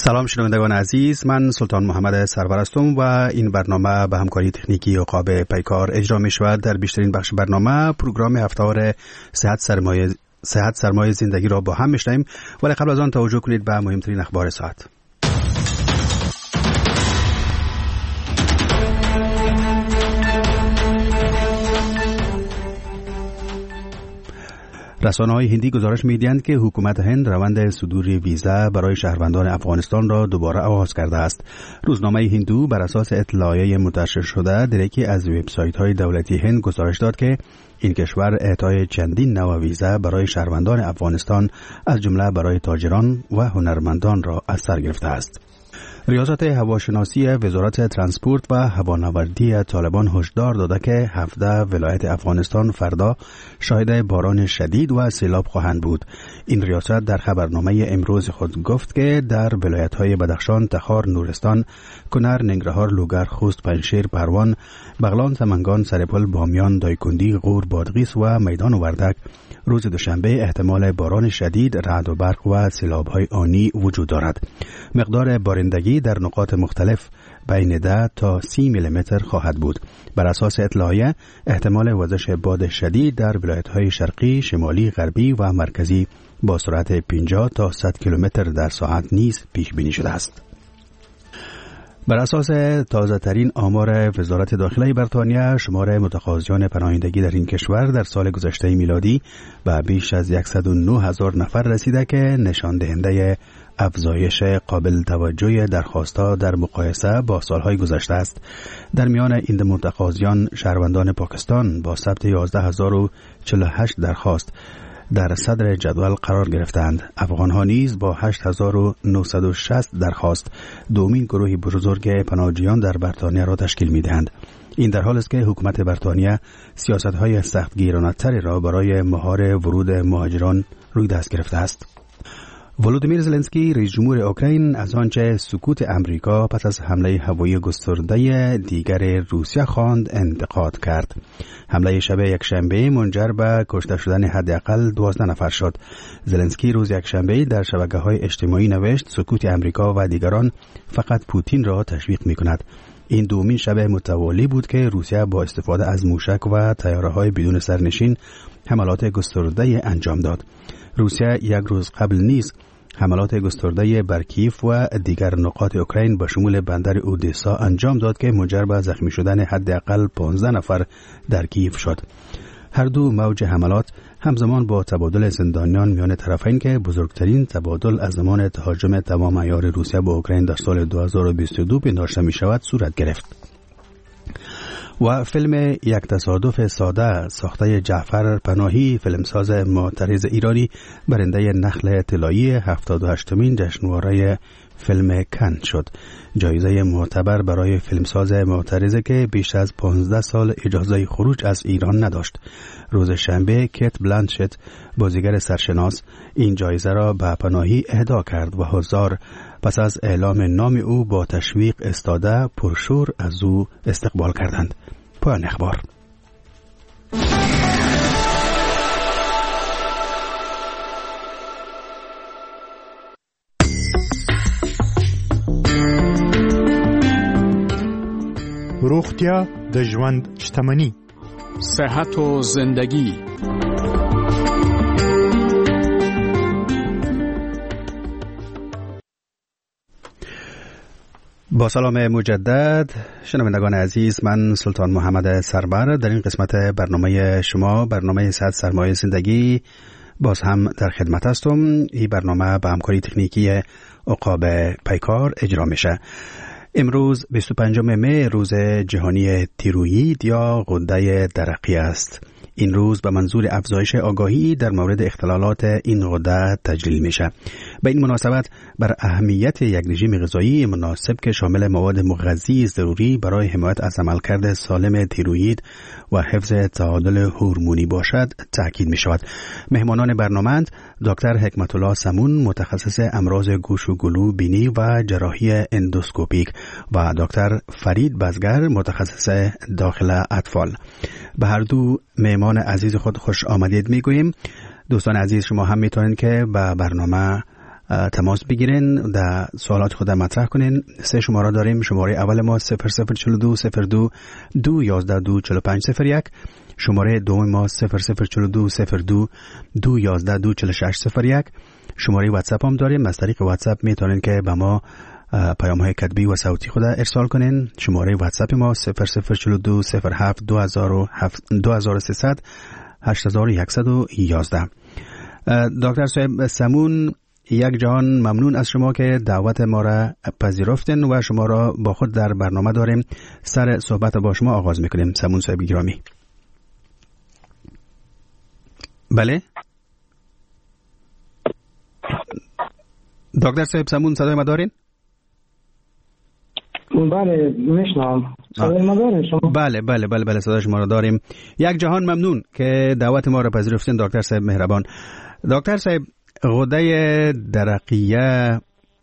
سلام شنوندگان عزیز، من سلطان محمد سرور هستم و این برنامه به همکاری تکنیکی عقاب پیکار اجرا می شود. در بیشترین بخش برنامه پروگرام هفته‌وار صحت سرمایه زندگی را با هم میشنویم، ولی قبل از آن توجه کنید به مهمترین اخبار ساعت. رسانه‌های هندی گزارش می‌دهند که حکومت هند روند صدور ویزا برای شهروندان افغانستان را دوباره آغاز کرده است. روزنامه هندو بر اساس اطلاعیه منتشر شده در یکی از وبسایت‌های دولتی هند گزارش داد که این کشور اعطای چندین نوع ویزا برای شهروندان افغانستان از جمله برای تاجران و هنرمندان را از سر گرفته است. ریاست هواشناسی وزارت ترانسپورت و هوانوردی طالبان هشدار داده که 17 ولایت افغانستان فردا شاهد باران شدید و سیلاب خواهند بود. این ریاست در خبرنامه امروز خود گفت که در ولایت‌های بدخشان، تخار، نورستان، کنر، ننگرهار، لوگر، خوست، پنجشیر، پروان، بغلان، سمنگان، سرپل، بامیان، دایکندی، غور، بادغیس و میدان وردک روز دوشنبه احتمال باران شدید، رعد و برق و سیلاب‌های آنی وجود دارد. مقدار بارندگی در نقاط مختلف بین 10 تا 30 میلیمتر خواهد بود. بر اساس اطلاعیه احتمال وزش باد شدید در ولایت‌های شرقی، شمالی، غربی و مرکزی با سرعت 50 تا 100 کیلومتر در ساعت نیز پیش بینی شده است. بر اساس تازه ترین آمار وزارت داخله بریتانیا، شمار متقاضیان پناهندگی در این کشور در سال گذشته میلادی به بیش از 109,000 نفر رسیده که نشان دهنده افزایش قابل توجه درخواست‌ها در مقایسه با سالهای گذشته است. در میان این متقاضیان شهروندان پاکستان با ثبت 11,048 درخواست در صدر جدول قرار گرفتند. افغان‌ها نیز با 8,960 درخواست دومین گروه بزرگ پناهجویان در بریتانیا را تشکیل می‌دهند. این در حالی است که حکومت بریتانیا سیاست‌های سختگیرانه‌تری را برای مهار ورود مهاجران روی دست گرفته است. ولودیمیر زلنسکی رئیس جمهور اوکراین از آنچه سکوت امریکا پس از حمله هوایی گسترده دیگر روسیه خواند انتقاد کرد. حمله شب یکشنبه منجر به کشته شدن حداقل 12 نفر شد. زلنسکی روز یکشنبه در شبکه‌های اجتماعی نوشت سکوت امریکا و دیگران فقط پوتین را تشویق می‌کند. این دومین شب متوالی بود که روسیه با استفاده از موشک و طیاره‌های بدون سرنشین حملات گسترده انجام داد. روسیه یک روز قبل نیز حملات گسترده بر کیف و دیگر نقاط اوکراین به شمول بندر اودسا انجام داد که منجر به زخمی شدن حداقل 15 نفر در کیف شد. هر دو موج حملات همزمان با تبادل زندانیان میان طرفین که بزرگترین تبادل از زمان تهاجم تمام عیار روسیه به اوکراین در سال 2022 پنداشته می شود صورت گرفت. و فیلم یک تصادف ساده ساخته جعفر پناهی، فیلمساز معترض ایرانی، برنده نخل طلایی 78مین جشنواره فیلم کن شد. جایزه معتبر برای فیلمساز معترض که بیش از 15 سال اجازه خروج از ایران نداشت. روز شنبه کیت بلانشت، بازیگر سرشناس، این جایزه را به پناهی اهدا کرد و حضار پس از اعلام نام او با تشویق استاده پرشور از او استقبال کردند. پایان اخبار. روغتیا د ژوند شتمني. صحت و زندگی. با سلام مجدد شنوندگان عزیز، من سلطان محمد سرور در این قسمت برنامه شما، برنامه صحت سرمایه زندگی، باز هم در خدمت هستم. این برنامه با همکاری تکنیکی عقاب پیکار اجرا میشه. امروز 25 می روز جهانی تیروئید یا غده درقی است. این روز به منظور افزایش آگاهی در مورد اختلالات این غده تجلیل میشه. به این مناسبت بر اهمیت یک رژیم غذایی مناسب که شامل مواد مغذی ضروری برای حمایت از عملکرد سالم تیروئید و حفظ تعادل هورمونی باشد تاکید می شود. مهمانان برنامه دکتر حکمت الله سمون، متخصص امراض گوش و گلو بینی و جراحی اندوسکوپیک، و دکتر فرید بزگر، متخصص داخل اطفال. به هر دو مهمان عزیز خود خوش آمدید میگوییم. دوستان عزیز، شما هم میتونید که به برنامه تماس بگیرین، در سوالات خود مطرح کنین. 3 شماره داریم. شماره اول ما 0042 02 211 24501. شماره دوم ما 0042 02 211 24601. شماره واتساپ هم داریم. از طریق واتساپ میتونین که به ما پیام‌های کتبی و صوتی خود ارسال کنین. شماره واتساپ ما 0042 07 2300 8111. دکتر صاحب سمون، یک جهان ممنون از شما که دعوت ما را پذیرفتین و شما را با خود در برنامه داریم. سر صحبت با شما آغاز میکنیم. سمون صاحب گرامی. بله دکتر صاحب سمون، صدای ما دارین؟ بله میشنم. صدای ما دارین شما؟ بله صدای شما را داریم. یک جهان ممنون که دعوت ما را پذیرفتین دکتر صاحب مهربان. دکتر صاحب، غده درقیه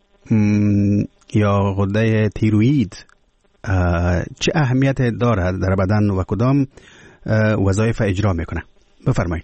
یا غده تیروئید چه اهمیت دارد در بدن و کدام وظایف اجرا میکنه؟ بفرمایید.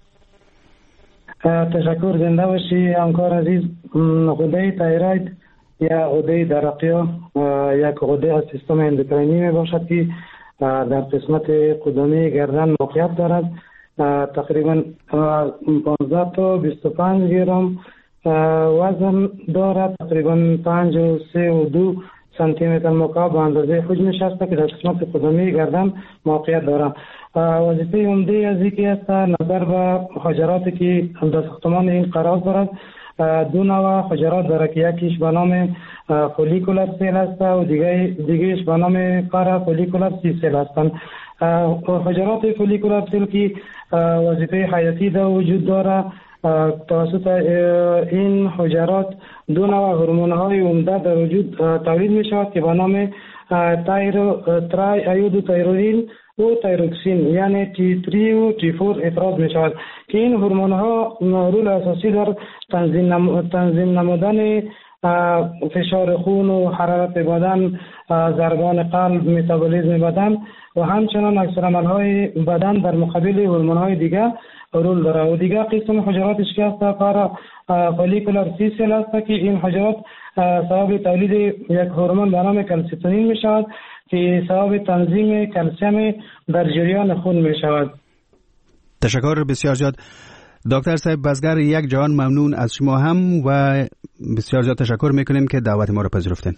تشکر، زنده باشی همکار عزیز. غده تایروید یا غده درقیه یک غده از سیستم اندوکرینی می باشد که در قسمت قدمی گردن موقعیت دارد. تقریبا 15 تا 25 گرم وزن دارد. تقریبا 5.32 سانتی متر مکعب به اندازه خود نشسته که در قسمت قدمی گردن موقعیت دارد. وظیفه عمده از یکی است نظر به حجراتی که در ساختمان این قرار دارد. 2 نوع حجرات دارد که یکیش به نام فولیکولر سیل است و دیگهش به نام پارا فولیکولر سیل هستند. حجرات فولیکولر سیل که وظیفه حیاتی در وجود دارد، توسط این حجرات 2 نوع هورمون های عمده در وجود تولید می شود که به نام ترای ایودو تایروئین و تایروکسین یعنی T3 و T4 افراز می شود که این هورمون ها رول اساسی در تنظیم نمودن فشار خون و حرارت بدن، ضربان قلب، متابولیسم بدن و همچنان عکس العمل‌های بدن در مقابل هورمون‌های دیگر رول دارد. و دیگر قسم حجراتش که است پارا فولیکولر سی سل است که این حجرات سبب تولید یک هورمون به نام کلسیتونین می شود که سبب تنظیم کلسیم در جریان خون می شود. تشکر بسیار زیاد دکتر صاحب بزگر. یک جهان ممنون از شما هم و بسیار زیاد تشکر میکنیم که دعوت ما را پذیرفتین.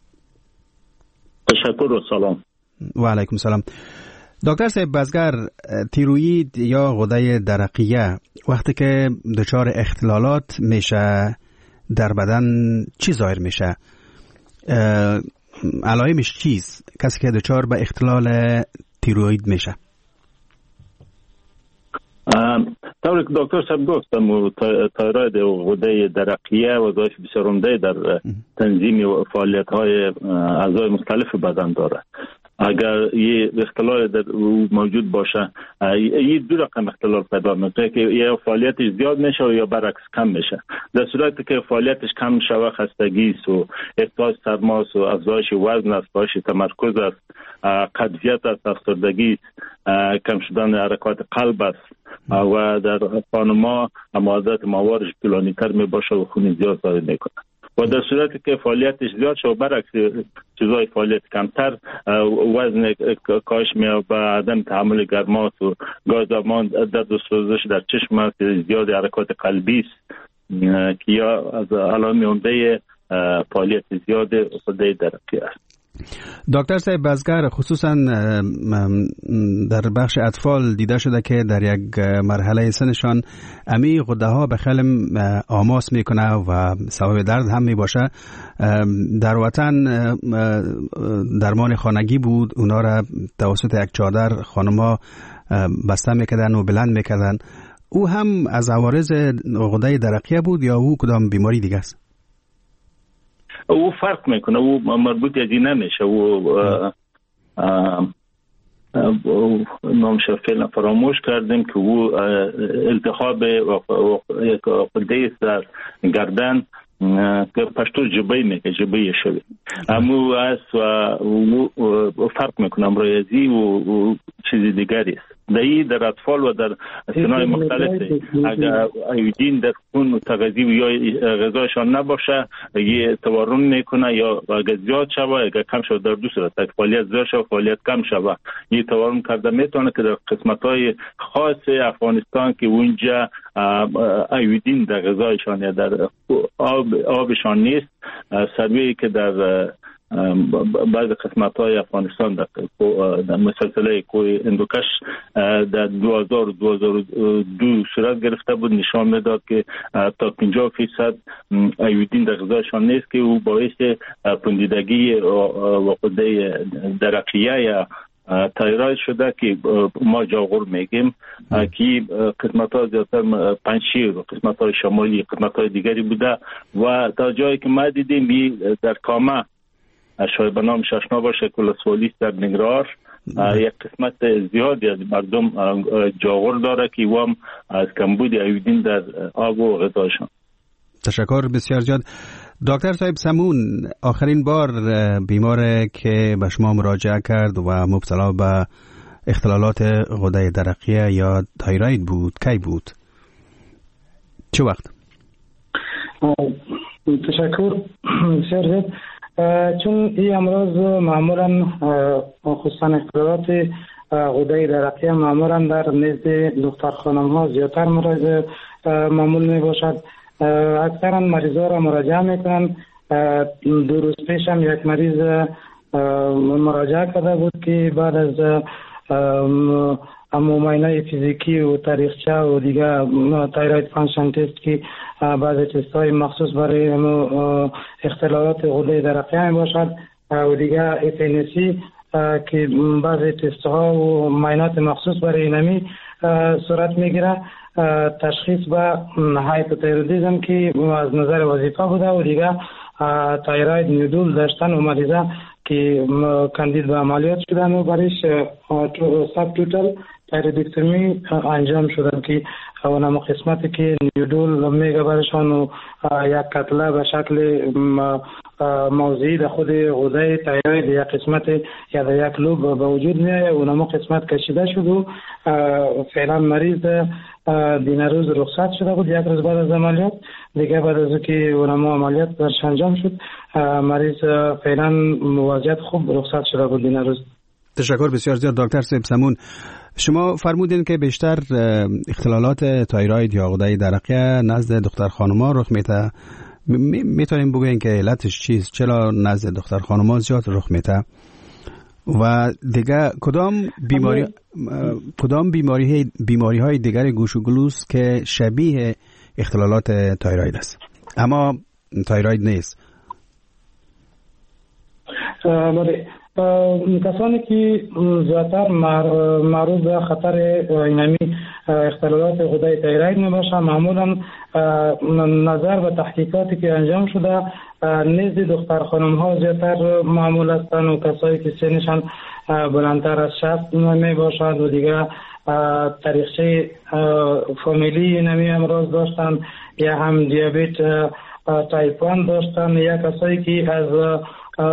تشکر و سلام. و علیکم سلام. دکتر صاحب بزگر، تیروئید یا غده درقیه وقتی که دچار اختلالات میشه در بدن چی ظاهر میشه؟ علائمش چیست کسی که دچار به اختلال تیروئید میشه؟ طوری که دکتر صاحب گفتم تایروید و غده درقیه وظایف بسیار عمده در تنظیم و فعالیت‌های اعضای مختلف بدن داره. اگر یه اختلال در موجود باشه، یه 2 رقم اختلال پیدا میشه که یا فعالیتش زیاد میشه و یا برعکس کم میشه. در صورتی که فعالیتش کم شوه، خستگی است و احساس سرما است و افزایش وزن است، کاهش تمرکز است، قبضیت است، افسردگی است، کم شدن حرکات قلب است و در خانم‌ها عادت ماهوارش طولانی‌تر میباشه و خون زیاد ضایع میکنه. و در صورتی که فعالیتش زیاد شد برعکس چیزای فعالیت کمتر، وزن کاهش میاد و عدم تحمل گرمات و گازمان، درد و سوزش در چشم است، زیاد حرکات قلبی است که یا از علائم عمده فعالیت زیاد غده درقیه است. دکتر صاحب بزگر، خصوصا در بخش اطفال دیده شده که در یک مرحله سنشان امی غده ها به خیلی آماس میکنه و سبب درد هم میباشه. در وطن درمان خانگی بود، اونا را توسط یک چادر خانما بسته میکردن و بلند میکردن. او هم از عوارض غده درقیه بود یا او کدام بیماری دیگه است؟ او فرق میکنه، او مربوط از این نمیشه. او نامش فعلا فراموش کردیم که او التهاب غده در گردن که پشتو جبهه میگه، جبهه شوی امو است و فرق میکنه امروزی و چیزی دیگری است. در اطفال و در سنای مختلف اگر ایودین در خون تغذیه یا غذایشان نباشه یه تورم میکنه یا اگر زیاد شوه اگر کم شوه در دو صورت فعالیت زیاد شوه فعالیت کم شوه یه تورم کرده میتونه که در قسمت‌های خاص افغانستان که اونجا ایودین در غذایشان یا در آبشان نیست سروی که در بعض قسمت‌های افغانستان در مسلسله کوه اندوکش در 2002 صورت گرفته بود نشان میداد که تا 50% ایودین در غذایشان نیست که او باعث پوندیدگی غده درقیه یا تایراید شده که ما جاغور میگیم که قسمت‌ها زیادتر پنجشیر و قسمت‌های شمالی قسمت‌های دیگری بوده و تا جایی که ما دیدیم در کامه شاید به نام ششنا باشه کلاسوالیس در نگرار یک قسمت زیادی از مردم جاغور داره که وام از کمبود ایودین در آب و غذاشان. تشکر بسیار زیاد. دکتر صاحب سمون آخرین بار بیمار که به شما مراجعه کرد و مبتلا به اختلالات غده درقیه یا تایراید بود کی بود؟ چه وقت؟ تشکر بسیار زیاد. چون این امراض معمولا خصوصا اختلالات غده درقیه معمولا در نزد دختر خانم ها زیادتر معمول می باشد. اکثرا مریضا را مراجعه میکنن. 2 روز پیش هم یک مریض مراجعه کرده بود که بعد از معاینه فیزیکی و تاریخچه و دیگه تایراید فانکشن تست که بعضی تست های مخصوص برای اختلالات غده درقیه می باشد و دیگه FNC که بعضی تست ها و معاینات مخصوص برای اینمی صورت میگیره. تشخیص به هایپوتایرودیسم که از نظر وظیفه بوده و دیگه تایراید نیودول داشتن و مریضه که کاندید به عملیات شدن و برایش ساب توتال تایرودکتومی انجام شدن که اونم قسمتی که نیودول میگه برشان و یک کتله به شکل موضعی در خود غده تایراید یک قسمت یا در یک لوب به وجود میایه اونم قسمت کشیده شد و فعلا مریض دین روز رخصت شده بود. یک روز بعد از عملیات دیگه بعد از که اونم عملیات برش انجام شد مریض فعلا وضعیت خوب رخصت شده بود دین روز. تشکر بسیار زیاد دکتر صاحب سمون. شما فرمودین که بیشتر اختلالات تایراید یا غده درقیه نزد دختر خانم‌ها رخ میده. میتونیم بگوییم که علتش چیست؟ چرا نزد دختر خانم‌ها زیاد رخ میده؟ و دیگه کدام بیماری های دیگر گوش و گلوس که شبیه اختلالات تایراید است اما تایراید نیست؟ بله، کسانی که زیادتر معروض به خطر اینمی اختلالات غده تایراید میباشند معمولا نظر به تحقیقاتی که انجام شده نزد دختر خانم ها زیادتر معمول هستند و کسایی که سنشان بلندتر از 60 میباشد و دیگه تاریخچه فامیلی اینمی امراض داشتن یا هم دیابت تایپ 1 داشتن یا کسایی که از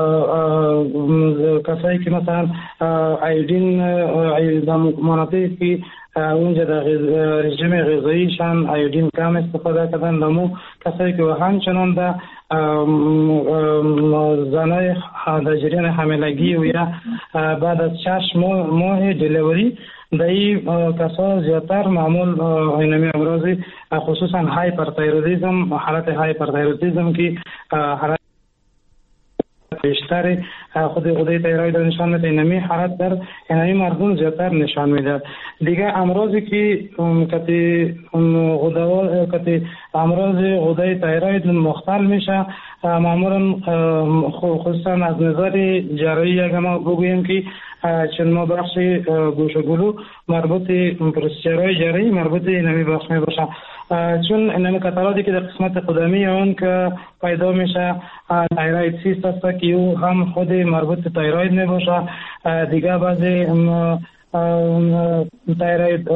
کسایی که مثلا ایودین مناطقی که اونجا در رژیم غذاییشان ایودین کم استفاده کردن دمو کسایی که همچنان در زنای در جریان حاملگی و یا بعد از 6 ماه دلیوری در این کسا زیادتر معمول اینمی امراضی خصوصا هایپرتایرودیسم حالت هایپرتایرودیسم که حالت بیشتر خود غده تایراید نشان میده اینمی حالت در اینمی مردم زیادتر نشان میده. دیگه امراضی که امراض غده تایراید مختل میشه معمولا خصوصا از نظر جراحی اگر ما بگوییم که چون ما بخش گوش و گلو مربوط پروسیجرهای جراحی مربوط اینمی بخش می باشه چون اینمی کتلاتی که در قسمت قدمی اون که پیدا میشه تایراید سیست است که او هم خود مربوط تایراید می باشه. دیگه بعضی تایراید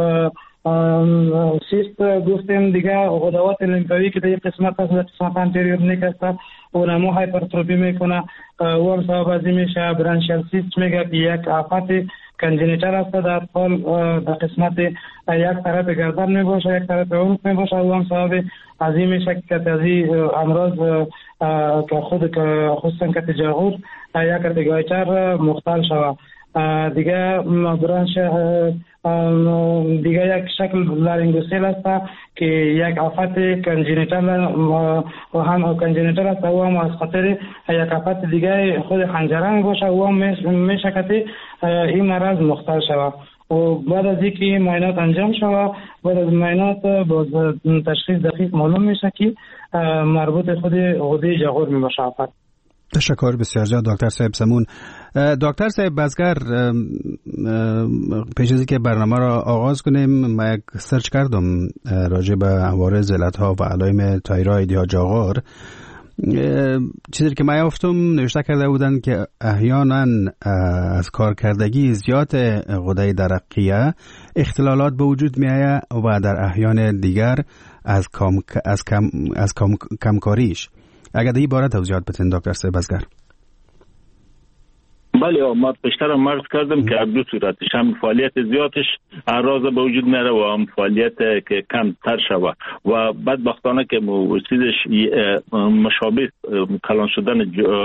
سیست گفتیم دیگه غدوات لیمفاوی که در قسمت هست در قسمت انتریور نیک است اونمو هایپرتروفی میکنه و هم سبب ازی میشه برانشیال سیست میگه که یک آفت کنجنیتر است در قسمت یک طرف گردن می باشه، یک طرف عنق می باشه و هم سبب از این میشه که از این امراض که خود خصوصا که جاغور یک کاتگوریتر مختل شود. دیگه برانش دیگه یک شکل لارینگوسیل است که یک آفت کنجنیتال و هم کنجنیتال است و هم از خاطر یک آفت دیگه خود خنجره می باشه و هم میشه که این مرض مختل شود و بعد از اینکه معاینات انجام شود، بعد از معاینات باز تشخیص دقیق معلوم میشه که مربوط خود غده جاغور می باشه آفت. تشکر بسیار زیاد دکتر صاحب سمون. دکتر صاحب بزگر، پیش از اینکه برنامه را آغاز کنیم من یک سرچ کردم راجع به عوارض، علتها و علائم تایروید یا جاغور. چیزی که من یافتم نوشته کرده بودن که احیانا از کارکردگی زیاد غده درقیه اختلالات به وجود می آید و در احیان دیگر از کمکاریش. اگر این باره توضیحات بدین دکتر صاحب بزگر. بله، ما بیشتر مرز کردم که دو صورتش، هم فعالیت زیادش اعراض به وجود میاره و هم فعالیت که کم تر شود و بدبختانه که چیزش مشابه کلان شدن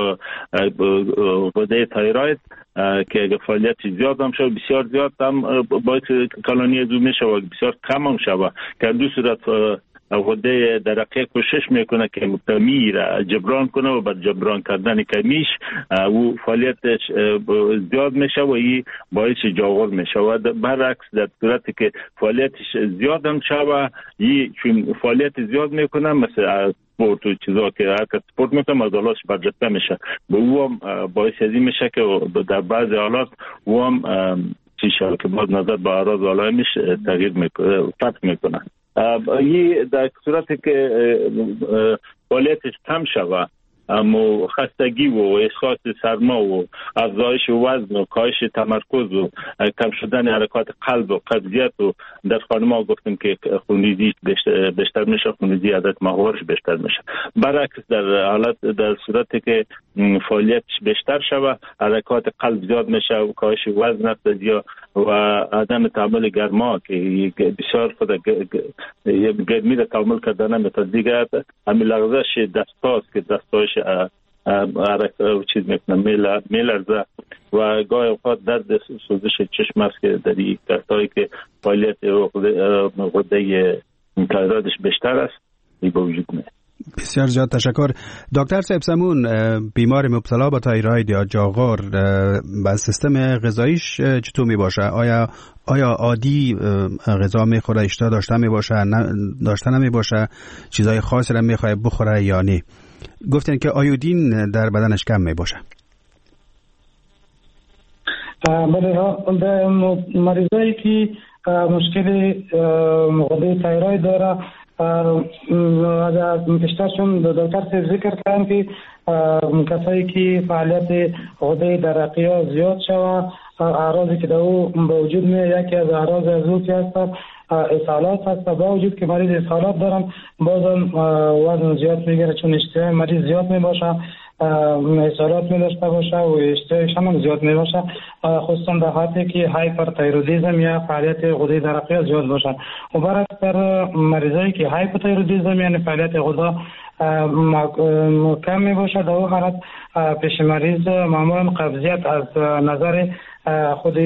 غده تایروید که اگه فعالیت زیاد هم شود، بسیار زیاد هم باعث کلانی ازو میشه و بسیار کم هم شود که دو صورت غده درقیه کوشش میکنه که کمی را جبران کنه و بعد جبران کردن کمیش و فعالیتش زیاد میشه و این باعث جاغور میشه و برعکس در صورتی که فعالیتش زیاد هم شوه، این چون فعالیت زیاد میکنه مثل سپورت و چیزا که هر کس سپورت میکنه عضلاتش برجسته میشه و او هم باعث ازی میشه که در بعض حالات او هم چیشه که باز نظر به اعراض و علائمش تغییر میکنه، فرق میکنه. این در صورتی که فعالیتش کم شود، اما خستگی و احساس سرما و افزایش وزن و کاهش تمرکز و کم شدن حرکات قلب و قبضیت و در خانم‌ها گفتیم که خونریزی بیشتر میشه، خونریزی عادت محورش بیشتر میشه. برعکس در صورتی که فعالیتش بیشتر شود، حرکات قلب زیاد میشه و کاهش وزن است و عدم تعامل گرما که بسیار خود گرمی را تعامل کردن نمیتونه. دیگه همین لغزش دستاست که دستاش چیز میکنه میلرزه و گاهی اوقات درد سوزش چشم است که در این کسایی که فعالیت غده تایرویدش بیشتر است این به وجود میاد. بسیار زیاد تشکر دکتر صاحب سمون. بیمار مبتلا به تایروید یا جاغور با سیستم غذاییش چطور می باشه؟ آیا عادی غذا میخوره، اشتها داشته می باشه، داشته نمی باشه، چیزای خاصی را میخواد بخوره یا نه؟ گفتن که آیودین در بدنش کم می باشه. بله، مریضایی که مشکل غده تایروید داره پیشترشون دکتر ذکر کردن که کسایی که فعالیت غده درقیه زیاد شود، اعراضی که در او به وجود میاد، یکی از اعراض از او که هست اسهالات هست. با وجود که مریض اسهالات دارن بازم وزن زیاد میگیره، چون اشتهای مریض زیاد میباشه، اسهالات میداشته باشه و اشتهایش هم زیاد میباشه، خصوصا در حالتی که هایپرتایرودیزم یا فعالیت غده درقیه زیاد باشه. و برعکس در مریضایی که هایپوتایرودیزم یعنی فعالیت غده کم میباشه، در اون حالت پیش مریض معمولا قبضیت از نظر خود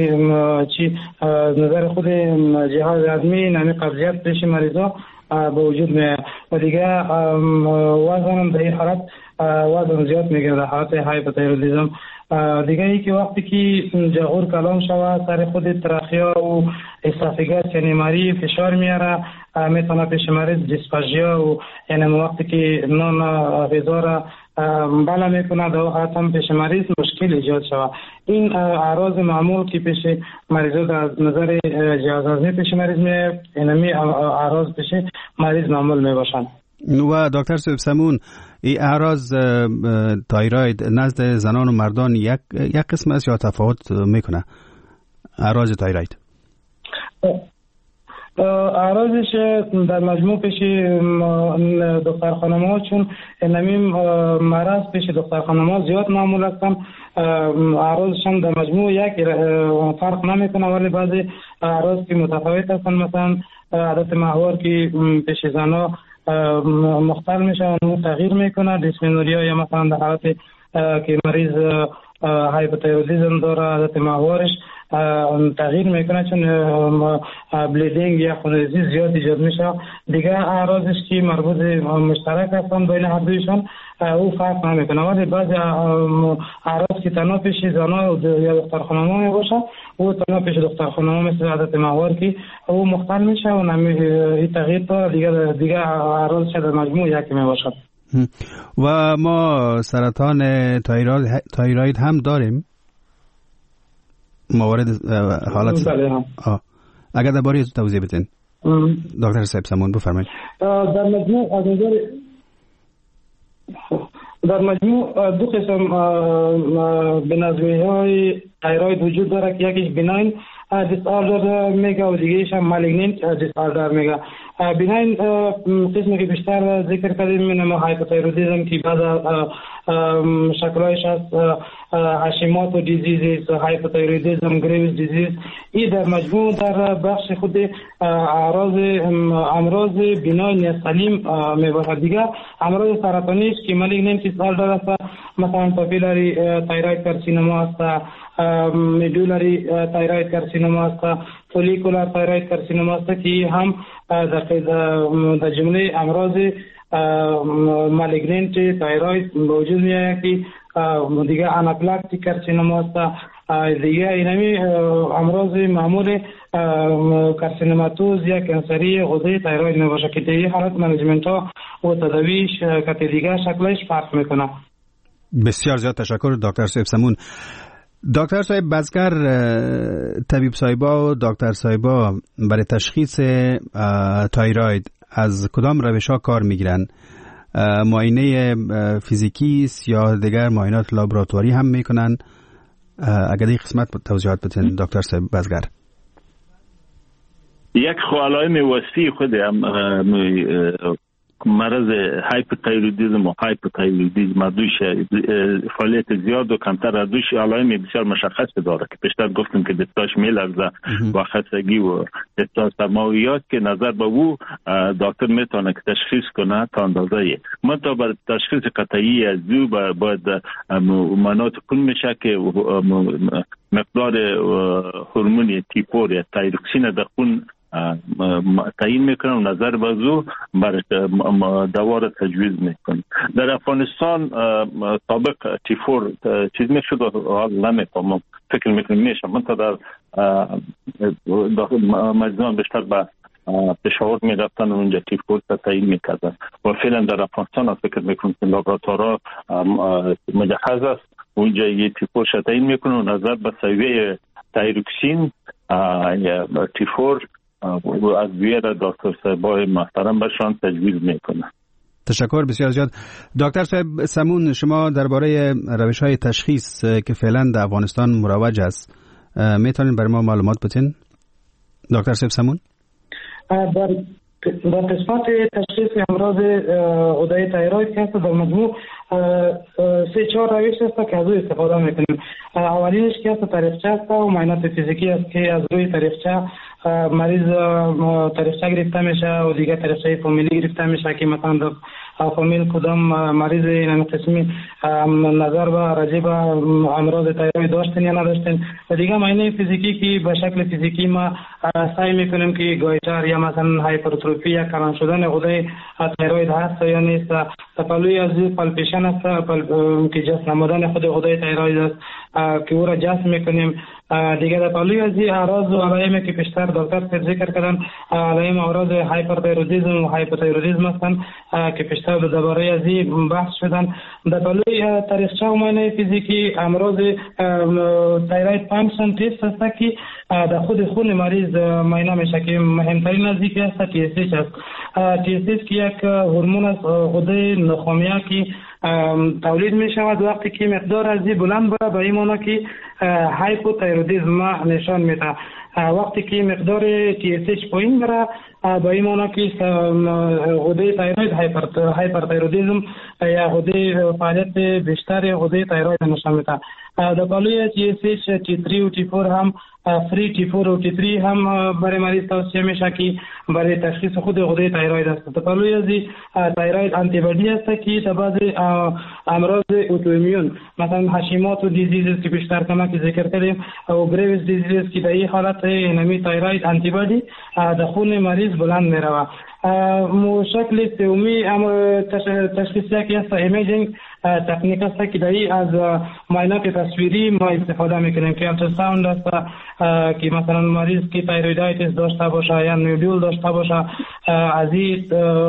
جهاز هضمی، یعنی قبضیت پیش مریضا به وجود میاد و دیگه وزن در این حالت وزن زیاد میگیره در حالت هایپوتایرودیزم. دیگه ای که وقتی که جاغور کلان شود سر خود تراخیا و اسافیگاس یعنی مری فشار میاره، میتونه پیش مریض دیسپاژیا و یعنی وقتی که نان غذا را بالا میکنه در حالت هم پیش مریض مشکل ایجاد شود. این اعراض معمول که پیش مریض از نظر جهاز هضمی پیش مریض میاد، اینمی اعراض پیش مریض معمول میباشند. و دکتر صاحب سمون، این اعراض تایروید نزد زنان و مردان یک قسم است یا تفاوت میکنه اعراض تایروید؟ اعراضش در مجموع پیش دختر خانم ها، چون نمیم مرض پیش دختر خانم ها زیاد معمول هستن، اعراضش هم در مجموع یک فرق نمیکنه، ولی بعضی اعراض که متفاوت هستن، مثلا عادت محور که پیش زنها مختل میشه و تغییر میکنه، دیسمنوریا یا مثلا در حالت که مریض هایپوتایرودیسم داره عادت محورش تغییر میکنه، چون بلیدینگ یا خونریزی زیاد ایجاد میشه. دیگه اعراضش که مربوط مشترک هستن بین هر دویشون او فرق نمیکنه، ولی بعضی اعراض که تنها پیش زنها یا دختر خانم‌ها میباشه او تنها پیش دختر خانم‌ها مثل عادت محور که او مختل میشه و این تغییر داره. دیگه اعراضش در مجموع یکی میباشه. و ما سرطان تایروید هم داریم موارد حالت اگر درباره توضیح بدین دکتر صاحب سمون بفرمایید. در مجموع دو قسم بنظمی تایروید وجود داره که یکیش بیناین دیس آردر میگه و دیگهش هم مالیگننت دیس آردر میگه. بیناین قسمی که بیشتر ذکر کردیم اینه هایپوتایرودیسم که بعض شکلایش هست هاشیموتو دیزیز، هایپوتایرودیسم، گریوز دیزیز. این در مجموع در بخش خود امراض بیناین یا سلیم میباشد. دیگه امراض سرطانی است که مالیگننت دیس آردر است، مثلا پاپیلاری تایروید کارسینوما است، میدولاری تایروید کارسینوما است، فولیکولار تایروید کارسینوما است که هم در جمله امراض مالیگننت تایروید وجود میاد که دیگه آناپلاکتیک کارسینوما است. دیگه اینمی امراض معمول کارسینوماتوز یا کانسری غده تایروید میباشه که دیگه حالت منیجمنت ها و تداویش که دیگه شکلش فرق میکنه. بسیار زیاد تشکر دکتر صاحب سمون. دکتر صاحب بزگر، طبیب صاحبا و دکتر صاحبا برای تشخیص تایروید از کدام روش ها کار میگیرن؟ معاینه فیزیکی است یا دیگر معاینات لابراتواری هم میکنن؟ اگر این قسمت توضیحات بدین دکتر صاحب بزگر. یک علائم وصفی خود مرض هایپوتایرودیسم و هایپوتایرودیسم دوش فعالیت زیاد و کمتر دوش علائم بسیار مشخص داره که پیشتر گفتیم که دستاش میلرزه و خستگی و دستاش سرمایات که نظر به او دکتر میتونه که تشخیص کنه تا اندازه. منتها بر تشخیص قطعی از او باید مناط کن میشه که مقدار هورمون تیپور یا تایروکسین در خون تعیین میکنه و نظر بازو بر دوا را تجویز میکنه. در افغانستان سابق تیفور چیز میشد و حال نمیکنم فکر میکنم میشه. من تا در مجموعه بیشتر به پشاور میرفتن و اونجا تیفور را تعیین میکردن و فعلا در افغانستان فکر میکنم که لابراتوارها مجهز است اونجا یه تیفور را تعیین میکنه و نظر به سویه تایروکسین یا تیفور و از ویر دکتر صاحبای محترم برشان تجویز میکنه. تشکر بسیار زیاد. دکتر صاحب سمون، شما درباره روش‌های تشخیص که فعلا در افغانستان مروج است میتونین برای ما معلومات بدین؟ دکتر صاحب سمون. در قسمت تشخیص امراض غده تایروید که هست در مجموع 3-4 روش هست که از او استفاده میکنیم. اولینش که هست تاریخچه هست و معاینات فیزیکی است که از روی تاریخچه مریض تاریخچه گرفته میشه و دیگه تاریخچه فامیلی گرفته میشه که مثلا در فامیل کدام مریض این قسمی نظر به راجع به امراض تایروید داشتن یا نداشتن. و دیگه معاینه فیزیکی که به شکل فیزیکی ما سعی میکنیم که گویتر یا مثلا هایپرتروفی یا کلان شدن غده تایروید هست یا نیست. تپلوی از پالپیشن است که جست نمودن خود غده تایروید است که او را جست میکنیم. دیگه در پالوی از اعراض و علائمی که پیشتر دکتر ذکر کردن علائم اعراض هایپرتایرودیسم و هایپوتایرودیسم هستند که پیشتر درباره از این بحث شدن. در پالوی تاریخچه و معاینه فیزیکی امراض تایروید فانکشن تست است که در خود خون مریض معاینه میشه که مهمترین از این است TSH است. TSH که یک هورمون است غده نخامیه که تولید می شود. وقتی که مقدار از این بلند بره به این معنی که هایپوتایرودیسم نشان میده. وقتی که مقدار TSH پایین بره به این معنی که غده تایروید هایپرتایرودیسم یا غده فعالیت بیشتر غده تایروید نشان میده. در بالای TSH T3 و T4 هم فری T4 و T3 هم برای مریض توصیه میشه که برای تشخیص خود غده تایروید است. در بالای از تایروید آنتیبادی است که در بعض امراض اوتوایمیون مثلا هاشیموتو دیزیز که بیشتر کمک ذکر کردیم و گریویس دیزیز که در این حالت نمی تایروید آنتیبادی در خون مریض بلند میروه. شکل سومی تشخیصی که است ایمیجینگ تکنیک است که دایی از معاینات تصویری ما استفاده میکنیم که التراساوند است که مثلا مریض که تایرویدایتیس داشته باشه یا نودول داشته باشه از این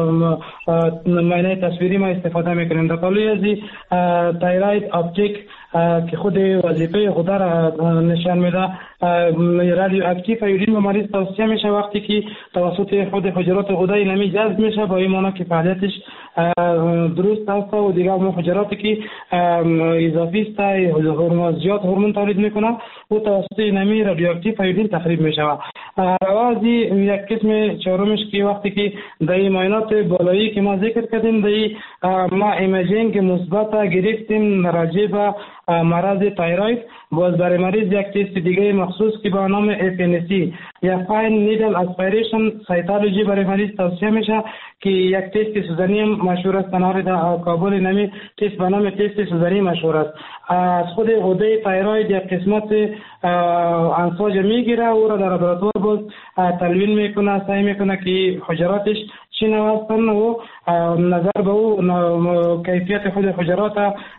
معاینات تصویری ما استفاده میکنیم. در پالوی از تایروید اپتیک که خود وظیفه غده را نشان میده. رادیو اکتیو ایودین به مریض توصیه میشه وقتی که توسط خود حجرات غده نمی جذب میشه با این معنی که فعالیتش درست است و دیگه اون حجراتی که اضافی است هورمون زیاد هورمون تولید میکنه و توسط نمی رادیو اکتیو ایودین تخریب میشه. روازی یک قسم چهارمش که وقتی که در معاینات بالایی که ما ذکر کردیم در ما ایمیجینگ مثبت گرفتیم راجع به مرض تایروید. باز برای مریض یک تست دیگه مخصوص که با نام FNC یا فاین نیدل اسپیریشن سایتولوژی برای مریض توصیه میشه که یک تست سوزنی مشهور است. تنها در کابل نمی تست به نام تست سوزنی مشهور است. از خود غده تایروید یک قسمت انساج میگیره او را در لابراتوار باز تلوین میکنه، سعی میکنه که حجراتش چی نوع هستن و نظر به او کیفیت خود حجرات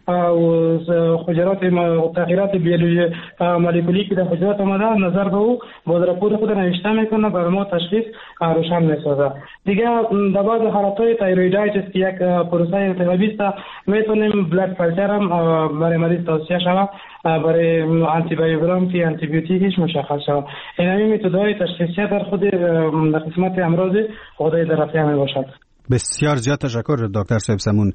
و حجرات تغییرات بیولوژی مولکولی که در حجرات آمده نظر به او باز رپورت خود نوشته میکنه برای ما تشخیص روشن میسازه. دیگه در بعض حالتهای تایرویدایتیس که یک پروسه التهابی است میتونیم بلاد فیلتر هم برای مریض توصیه شود برای آنتی بایوگرام که آنتی بیوتیکش مشخص شود. این همین متدهای تشخیصی در خود در قسمت امراض غده درقیه می باشد. بسیار زیاد تشکر دکتر صاحب سمون.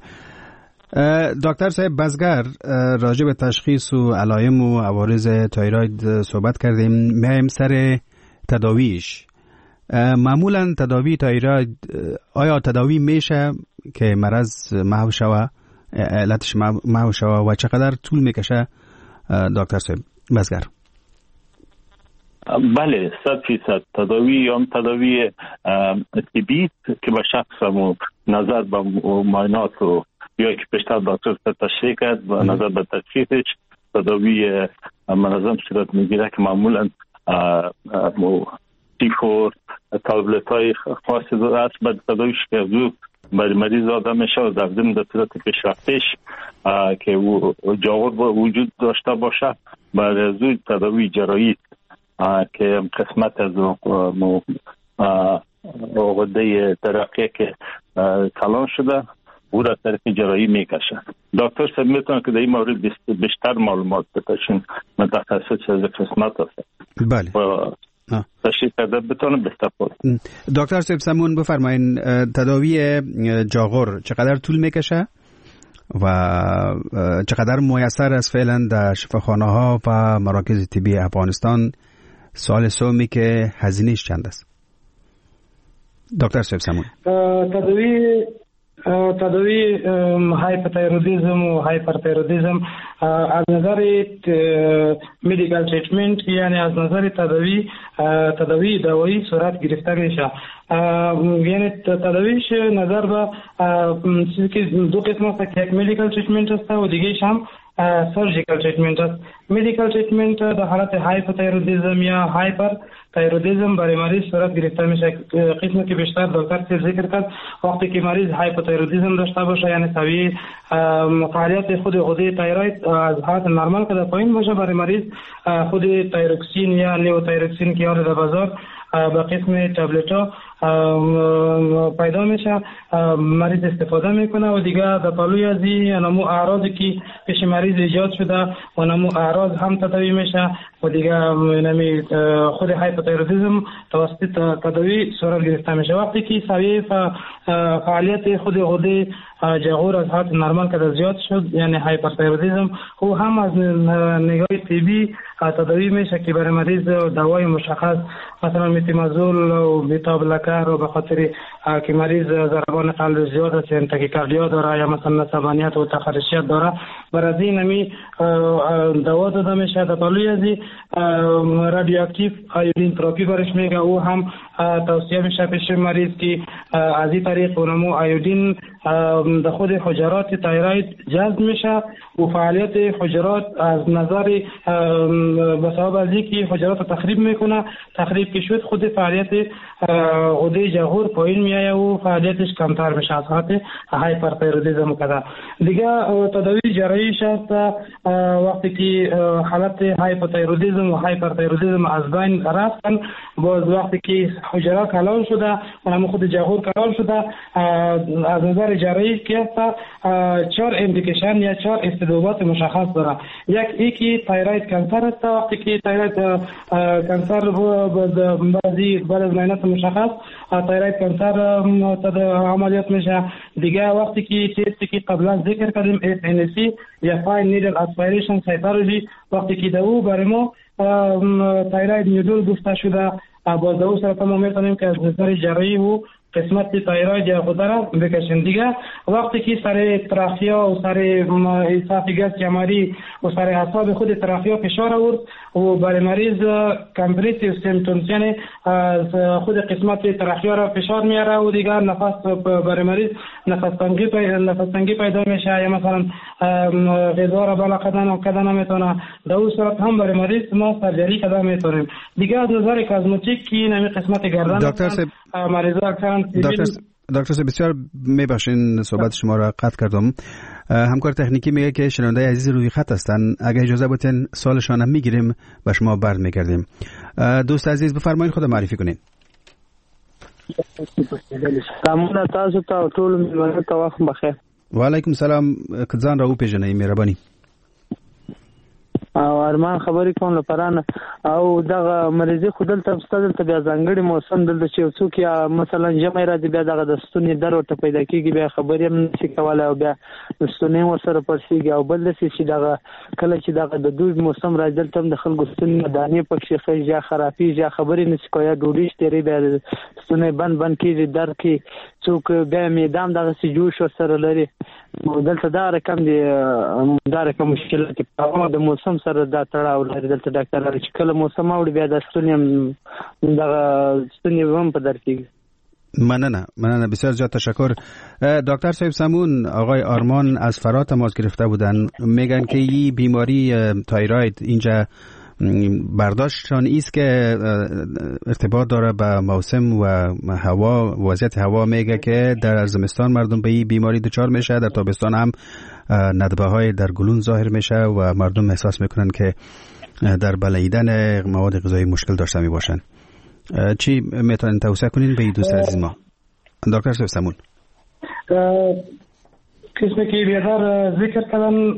دکتر صاحب بزگر راجع به تشخیص و علائم و عوارض تایروید صحبت کردیم. میایم سر تداویش. معمولا تداوی تایروید آیا تداوی میشه که مرض محو شود، علتش محو شود و چقدر طول میکشه دکتر صاحب بزگر؟ بله 100% تداوی هم تداوی طبی که به شخص نظر به معاینات و یا که پیشتر دکتر تشریح کرد و نظر به تشخیصش تداوی منظم صورت میگیره که معمولا T4 تابلت های خاصی است بعد تداویش که زود برای مریض آدم میشه و در ضمن در صورت پیشرفتش که جاغور وجود داشته باشه برای زود تداوی جراحی که قسمت از غده درقیه که کلان شده او را طرف جراحی میکشه. دکتر صاحب میتونه که در این مورد بیشتر معلومات بتاشین، متخصص از قسمت هست. بله تشریح کرده بتونه بیشتر پرد. دکتر صاحب سمون بفرمایین تداوی جاغور چقدر طول میکشه و چقدر میسر است فعلا در شفاخانه ها و مراکز طبی افغانستان؟ سوال سومی که هزینه‌اش چند است دکتر صاحب سمون؟ تداوی هایپوتایرودیسم و هایپرتایرودیسم از نظر مدیکال تریتمنت یعنی از نظر تداوی دوایی صورت گرفته میشه. یعنی تداویش نظر به چیزی که دو قسم است که یک مدیکال تریتمنت است و دیگه‌اش هم سرجیکال تریتمنت است. مدیکال تریتمنت در حالت هایپوتایرودیسم یا هایپر تایرودیسم برای مریض صورت گرفته میشه. قسمی که بیشتر دکتر ذکر کرد وقتی که مریض هایپوتایرودیسم داشته باشه یعنی طبیعی فعالیت خود غده تایروید از حالت نرمال که در پایین باشه برای مریض خود تایروکسین یا لیوتایروکسین که در بازار به قسم تابلت‌ها پیدا میشه مریض استفاده میکنه و دیگه در پالوی از این نمو اعراضی که پیش مریض ایجاد شده و نمو اعراض هم تداوی میشه و دیگه نمی خود هایپوتایرودیسم توسط تداوی صورت گرفته میشه. وقتی که سویه فعالیت خود غده جاغور از حد نرمال که زیاد شد، یعنی هایپرتایرودیسم، او هم از نگاه طبی تداوی میشه که برای مریض دوای مشخص مثلا متیمازول و بیتابلکر و به خاطر که مریض ضربان قلب زیاد است، یعنی تاکیکاردیا داره یا مثلا عصبانیت و تخرشیت داره، برای این نمی دوا داده میشه. در طالوی از رادیواکتیو آیودین تراپی برش میگه، او هم توصیه میشه پیش مریض که از این طریق اونمو آیودین در خود حجرات تایروید جذب میشه و فعالیت حجرات از نظر به سبب از اینکه حجرات تخریب میکنه، تخریب که شد خود فعالیت غده جاغور پایین میایه و فعالیتش کمتر میشه از حالت هایپرتایرودیسم کده. دیگه تداوی جراحیش هست وقتی که حالت هایپوتایرودیسم و هایپرتایرودیسم از بین رفتن، باز وقتی که حجرات کلان شده و هم خود جاغور کلان شده، از نظر جراحی که هست 4 اندیکیشن یا 4 استدلالات مشخص داره. یک اینکه تایروید کانسر است، وقتی که تایروید کانسر بعضی بعد از معاینات مشخص تایروید کانسر عملیات میشه. دیگه وقتی که تستی که قبلا ذکر کردیم FNC یا فاین نیدل اسپیریشن سایتولوژی، وقتی که دو برای ما تایروید نیودول گفته شده، باز دو سر ما میتونیم که از نظر جراحی و قسمت تایروید یا غده را بکشیم. دیگه وقتی که سر تراخیا و سر اسافیگاس جماری و سر اعصاب خود تراخیا فشار آورد و برای مریض کمپرسیو سیمپتومز، یعنی از خود قسمت تراخیا را فشار میاره و دیگه نفس برای مریض نفس تنگی پیدا میشه یا مثلا غذا را بالا کردن نمیتونه، در اون صورت هم برای مریض ما سرجری کردن میتونیم. دیگه از نظر کازمتیک کی نمی قسمت گردن مریضا دکتر صاحب بسیار میبخشین صحبت شما را قطع کردم. همکار تکنیکی میگه که شنونده عزیز روی خط هستن، اگه اجازه بدین سوالشان هم میگیریم و شما برمیگردیم. دوست عزیز بفرمایید خود معرفی کنین. سلام تاسو ته ټول ملګرو ته وخت بخیر. وعلیکم سلام. ځان را وپېژنئ مهرباني. او ارمان خبرې کوم لپاره او دغه مریضي خودل ته ستدل ته بیا ځانګړي موسم دلته چې څوک یا مثلا جمع راځي بیا دغه د ستوني درد ته پیدا کیږي، بیا خبرې هم نشي کولای او بیا ستوني ورسره پرسیږي او بل څه چې دغه کله چې دغه د دوی موسم راځي دلته د خلکو ستوني دانې پکې خېږي یا خرابي یا خبرې نشي کولای، ډوډۍ شتري بیا ستوني بند کیږي، درد کې څوک بیا میدان دغه سي جوش سره لري. دلته دا رقم دي دا رقم مشکل کې په د موسم سره دا تړاو لري. دلته ډاکټر چې کله موسم اوړي بیا د ستوني دغه ستوني هم په درد کېږي. مننه بسیار زیاد تشکر. دکتر صاحب سمون آقای آرمان از فرات تماس گرفته بودن، میگن که این بیماری تایروید اینجا برداشتشان ایست که ارتباط داره به موسم و هوا، وضعیت هوا. میگه که در زمستان مردم به این بیماری دچار میشه، در تابستان هم ندبه های در گلون ظاهر میشه و مردم احساس میکنن که در بلعیدن مواد غذایی مشکل داشته می باشن. چی میتونین توصیه کنین به این دوست عزیز ما؟ دکتر صاحب سمون قسمی که بیادر ذکر کردن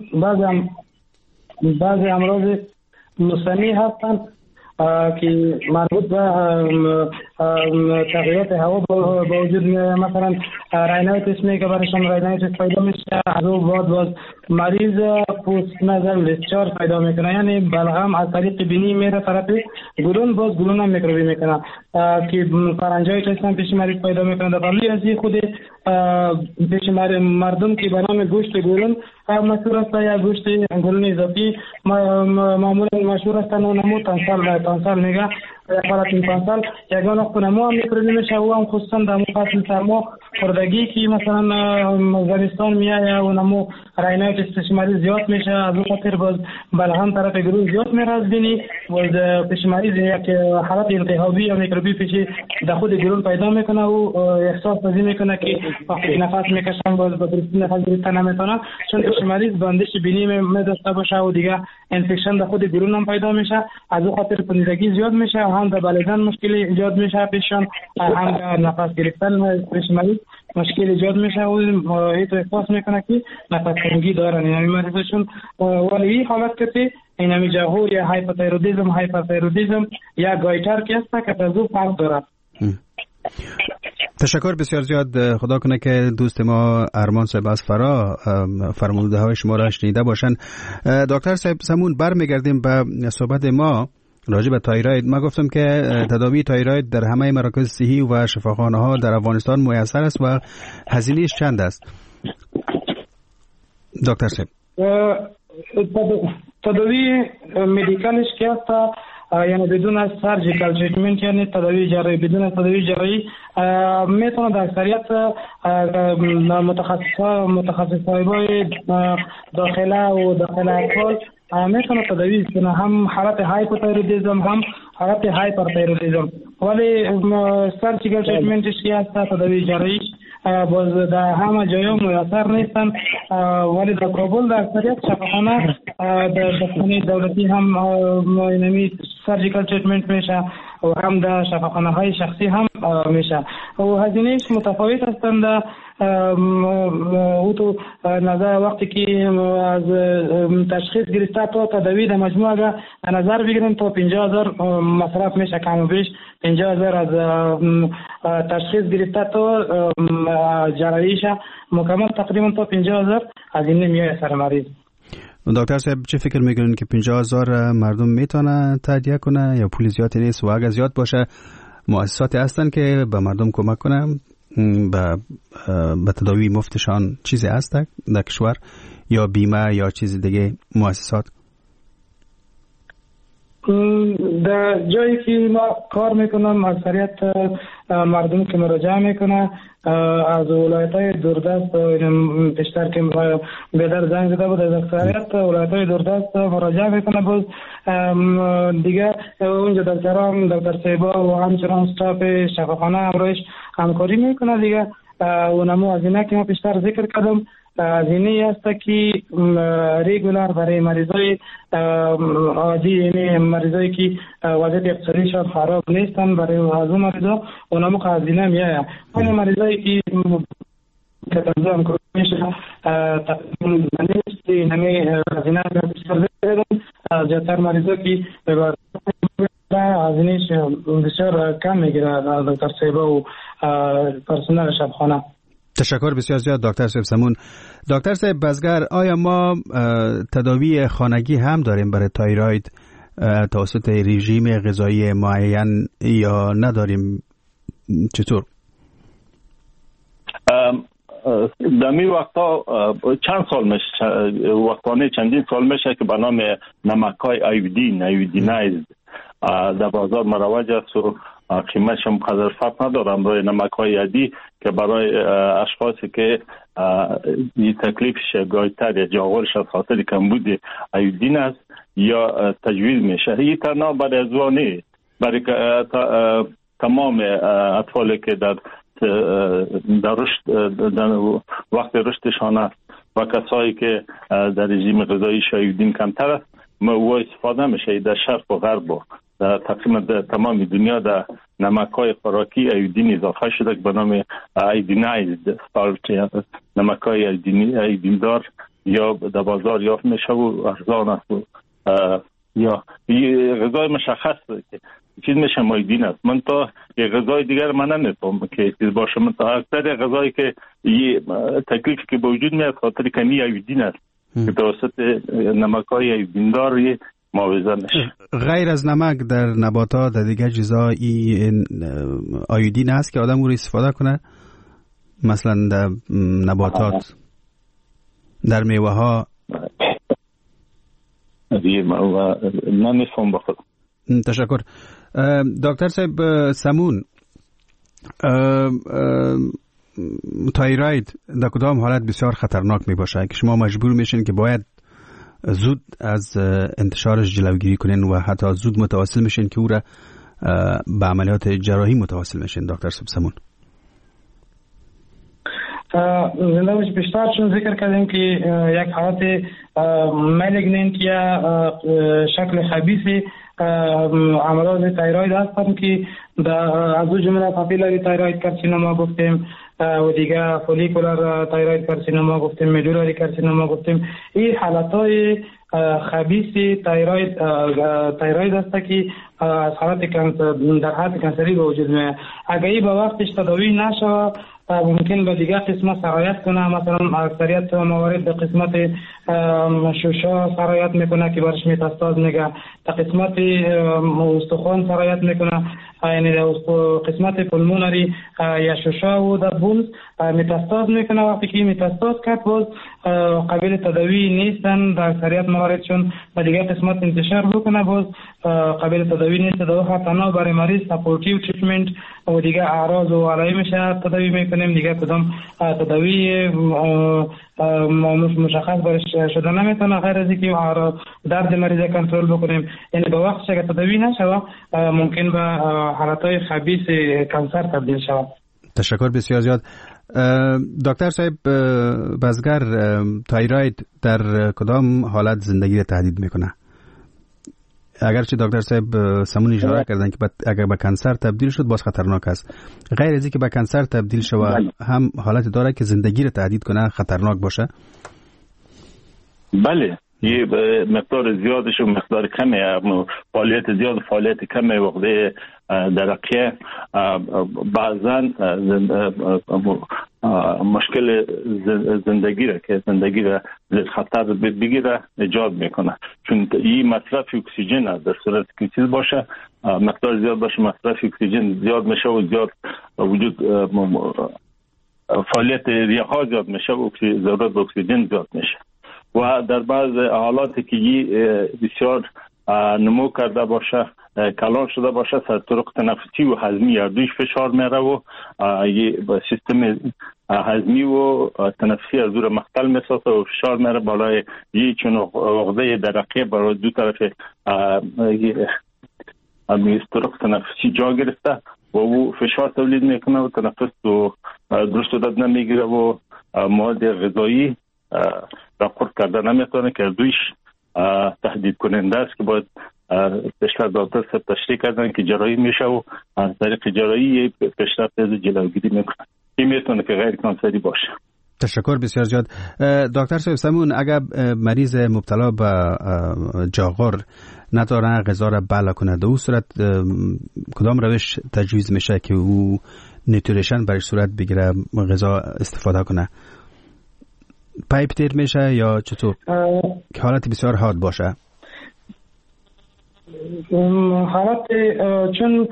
بعضی امراض نوسانی هستند که مربوط به تغییرات هوا با وجود میاد. مثلا راینایتیس میگه برایشان راینایتیس پیدا میشه، از اون باز مریض پوست نزل دیسچارج پیدا میکنه، یعنی بلغم از طریق بینی میره طرف گلون، باز گلون هم میکروبی میکنه که فرنجای قسم پیش مریض پیدا میکنه. در ولی از خود پیش مردم که به نام گوشت گلون مشهور است یا گوشت گلون اضافی معمولا مشهور است، نمو تانسال میگه حالت تانسال یگان وقت نمو هم میکروبی میشه و هم خصوصا در فصل سرما خوردگی که مثلا زمستان میاد و نمو راینایتیس پیش مریض زیاد میشه، از اون خاطر باز بلغم طرف گلون زیاد میره از بینی باز پیش مریض یک حالت التهابی یا میکروبی پیش در خود گلون پیدا میکنه و احساس پذیر میکنه که وقتی نفس میکشن باز با درستی نفس گرفتن نمیتونه، چون پیش مریض بندش بینی میداشته باشه و دیگه انفکشن در خود گلون هم پیدا میشه، از اون خاطر پنیدگی زیاد میشه، هم در بلعیدن مشکل ایجاد میشه پیششان، هم در نفس گرفتن پیش مریض مشکل ایجاد میشه و این احساس میکنه که نفس تنگی دارن یعنی مریضشون. ولی این حالت که این همی جهور یا هایپرتایرودیسم یا گایتر که است که تزو فرق دارد. تشکر بسیار زیاد. خدا کنه که دوست ما ارمان صاحب از فرا فرموده های شما را شنیده باشن. دکتر صاحب سمون برمیگردیم به صحبت ما راجع به تایراید. ما گفتم که تداوی تایراید در همه مراکز صحی و شفاخانه ها در افغانستان میسر است و هزینه‌اش چند است دکتر صاحب؟ تداوی مدیکالش که است یعنی بدون از سرجیکال تریتمنت یعنی تداوی جراحی، بدون از تداوی جراحی میتونه در اکثریت متخصصای داخله و داخله اطفال میتونه تداوی کنه، هم حالت هایپوتایرودیسم هم حالت هایپرتایرودیسم. ولی سرجیکال تریتمنتش که است تداوی جراحی باز در همه جایا میسر نیستن، ولی در کابل در اکثریت شفاخانه در شفاخانه دولتی هم اینمی سرجیکال تریتمنت میشه و هم در شفاخانه های شخصی هم میشه و هزینهش متفاوت هستند. او تو نظر وقتی که از تشخیص گرفته تا تداوی در مجموع اگر نظر بگیریم تا 50,000 مصرف میشه، کم و بیش 50,000 از تشخیص گرفته تا جراحیش مکمل تقریبا تا 50,000 هزینه میاد سر مریض. دکتر صاحب چه فکر میکنین که 50,000 مردم میتونه تهیه کنه یا پول زیادی نیست و اگر زیاد باشه مؤسساتی هستن که به مردم کمک کنن به تداوی مفتشان چیزی هست در کشور یا بیمه یا چیز دیگه مؤسسات؟ در جایی که ما کار میکنم اکثریت مردم که مراجعه میکنه از ولایت‌های دوردست بیشتر که بیدر زنگ زده بود، از اکثریت ولایت‌های دوردست مراجعه میکنه. باز دیگه اونجا دکتر سیبا و همچنان استاف شفاخانه همراهش همکاری میکنه. دیگه اونمو از اینا که ما بیشتر ذکر کردم هزینه است که ریگولار برای مریضای عادی، یعنی مریضایی که وضعیت اقتصادیشان خراب نیستن، برای از اون مریضا اونمو هزینه میاد. اون مریضایی که تنظیم میشه تقریبا نیست نمی هزینه بیشتر دارن. زیادتر مریضا که هزینهش بسیار کم میگیره دکتر سیبا و پرسنل شبخانه. تشکر بسیار زیاد دکتر صاحب سمون. دکتر صاحب بزگر، آیا ما تداوی خانگی هم داریم برای تایراید توسط رژیم غذایی معین یا نداریم؟ چطور؟ در می وقتا چندین سال میشه که به نام نمک‌های ایودینایز در بازار مروج است و قیمتش هم قدر فرق ندارم برای نمک‌های عادی که برای اشخاصی که تکلیفش گایتر یا جاغورش از خاطر کمبود ایودین است یا تجویز میشه. این تنها برای ازوانی برای تمام اطفالی که در وقت رشدشان است و کسایی که در رژیم غذایی ایودین کمتر است او استفاده میشه. در شرق و غرب و تقریبا در تمام دنیا در نمک‌های خوراکی ایودین اضافه شده که به نام ایودینایزد سالت، نمک‌های ایودیندار یا در بازار یافت میشه و ارزان است یا غذای مشخص که چیز میشه ایودین است. من تا غذای دیگر من نمی‌فهمم که چیز باشه. من تا اکثر غذایی که تکلیفی که به وجود میاد خاطر کمی ایودین است که توسط نمک‌های ایودیندار معاوضه میشه. غیر از نمک در نباتات در دیگر چیزا آیودین هست که آدم او رو استفاده کنه؟ مثلا در نباتات، در میوه ها؟ من نیستم بخورم. تشکر. دکتر صاحب سمون، تایراید در کدام حالت بسیار خطرناک می باشه که شما مجبور میشین که باید زود از انتشارش جلوگیری کنین و حتی زود متوسل میشین که او را به عملیات جراحی متوسل میشین؟ دکتر صاحب سمون. زندگیش بیشتر چون ذکر کردیم که یک حالت مالگننت یا شکل خبیث امراض تایروید هستن که از او جمله پاپیلاری تایروید کارسینوما گفتیم، و دیگه فولیکولار تایروید کارسینوما گفتیم، میدولاری کارسینوما گفتیم. این حالتهای خبیث تایروید است که از حالت در حالت کانسری به وجود میاد. اگر این به وقتش تداوی نشه ممکن به دیگه قسمت سرایت کنه. مثلا اکثریت موارد به قسمت شوشا سرایت میکنه که برش متاستاز میگه، تا قسمت استخوان سرایت میکنه، یعنی قسمت پلمونری یا شوشا و در بولز متاستاز میکنه. وقتی که متاستاز کرد باز قابل تداوی نیستن در اکثریت موارد، چون به دیگه قسمت انتشار بکنه باز قابل تداوی نیست. در تنها برای مریض سپورتیو تریتمنت و دیگه اعراض و علائمش تداوی میکنیم. دیگه کدام تداوی مشخص برش شده نمیتونه غیر از اینکه درد مریض کنترل بکنیم. یعنی به وقت که تداوی نشه ممکن به حالتهای خبیث کانسر تبدیل شود. تشکر بسیار زیاد. دکتر صاحب، بازگر تایروید در کدام حالت زندگی را تهدید میکنه؟ اگرچه دکتر صاحب سمون اشاره کردن که اگر به کانسر تبدیل شد باز خطرناک است، غیر از اینکه به کانسر تبدیل شود هم حالت داره که زندگی را تهدید کنه، خطرناک باشه؟ بله، یه مقدار زیادش و مقدار کمه، فعالیت زیاد و فعالیت کمه عقده درقیه بعضا مشکل زندگی را که زندگی را خطر بگیره ایجاد میکنه. چون این مصرف اکسیژن در صورت که چیز باشه، مقدار زیاد باشه، مصرف اکسیژن زیاد میشه و زیاد وجود فعالیت ریه‌ها زیاد میشه و ضرورت به اکسیژن زیاد میشه. و در بعض حالاتی که بسیار نمو کرده باشه، کلان شده باشه، سر طرق تنفسی و هضمی هر دویش فشار میاره و سیستم هضمی و تنفسی از دور مختل میسازه و فشار میاره بالای یه چون عقده درقیه برای دو طرف طرق تنفسی جا گرفته و او فشار تولید میکنه و تنفس و درست داد نمیگیره و مواد غذایی را خورد کرده نمیتونه که دویش تهدید کننده است که باید پیشتر دکتر صاحب تشریح کردن که جراحی میشه و از طریق جراحی پیشرفت از جلوگیری میکنه. این میتونه که غیر کانسری باشه. تشکر بسیار زیاد. دکتر صاحب سمون، اگر مریض مبتلا به جاغور نتونه غذا را بلع کنه، در اون صورت کدام روش تجویز میشه که او نیوتریشن برای صورت بگیره، غذا استفاده کنه؟ پایپ تیر میشه یا چطور؟ که حالت بسیار حاد باشه. حالت چون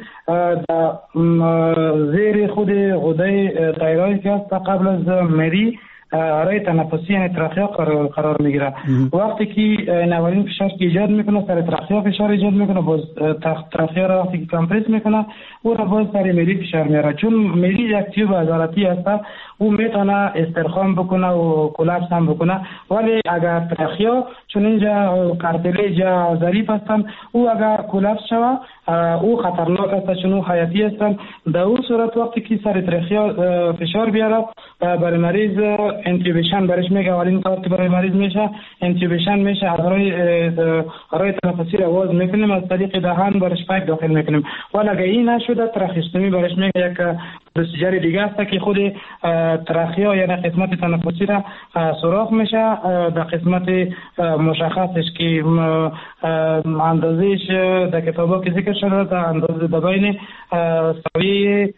زیر خود غده تایروید که هست قبل از مری رای تنفسی یعنی تراخیا قرار میگیره. وقتی که اولین فشار که ایجاد میکنه سر تراخیا فشار ایجاد میکنه، باز تراخیا را وقتی که کمپرس میکنه او را باز سر مری فشار میاره. چون مری یک تیوب عضلاتی هست، او میتونه استرخام بکنه و کلاپس هم بکنه. ولی اگر تراخیا چون اینجا کارتلیج ظریف هستن، او اگر کلاپس شوه او خطرناک است، چون او حیاتی هستن. در اون صورت وقتی که سر تراخیا فشار بیاره برای مریض انتیوبیشن برش میگه. اولین کار که برای مریض میشه انتیوبیشن میشه، از رای تنفسی را واز میکنیم، از طریق دهان برش پایپ داخل میکنیم. ولی اگه این نشده تراخیستومی برش میگه، یک پروسیجر دیگه است که خود تراخیا یعنی قسمت تنفسی را سوراخ میشه در قسمت مشخصش که اندازهش در کتابا که ذکر شده در اندازه بین سویه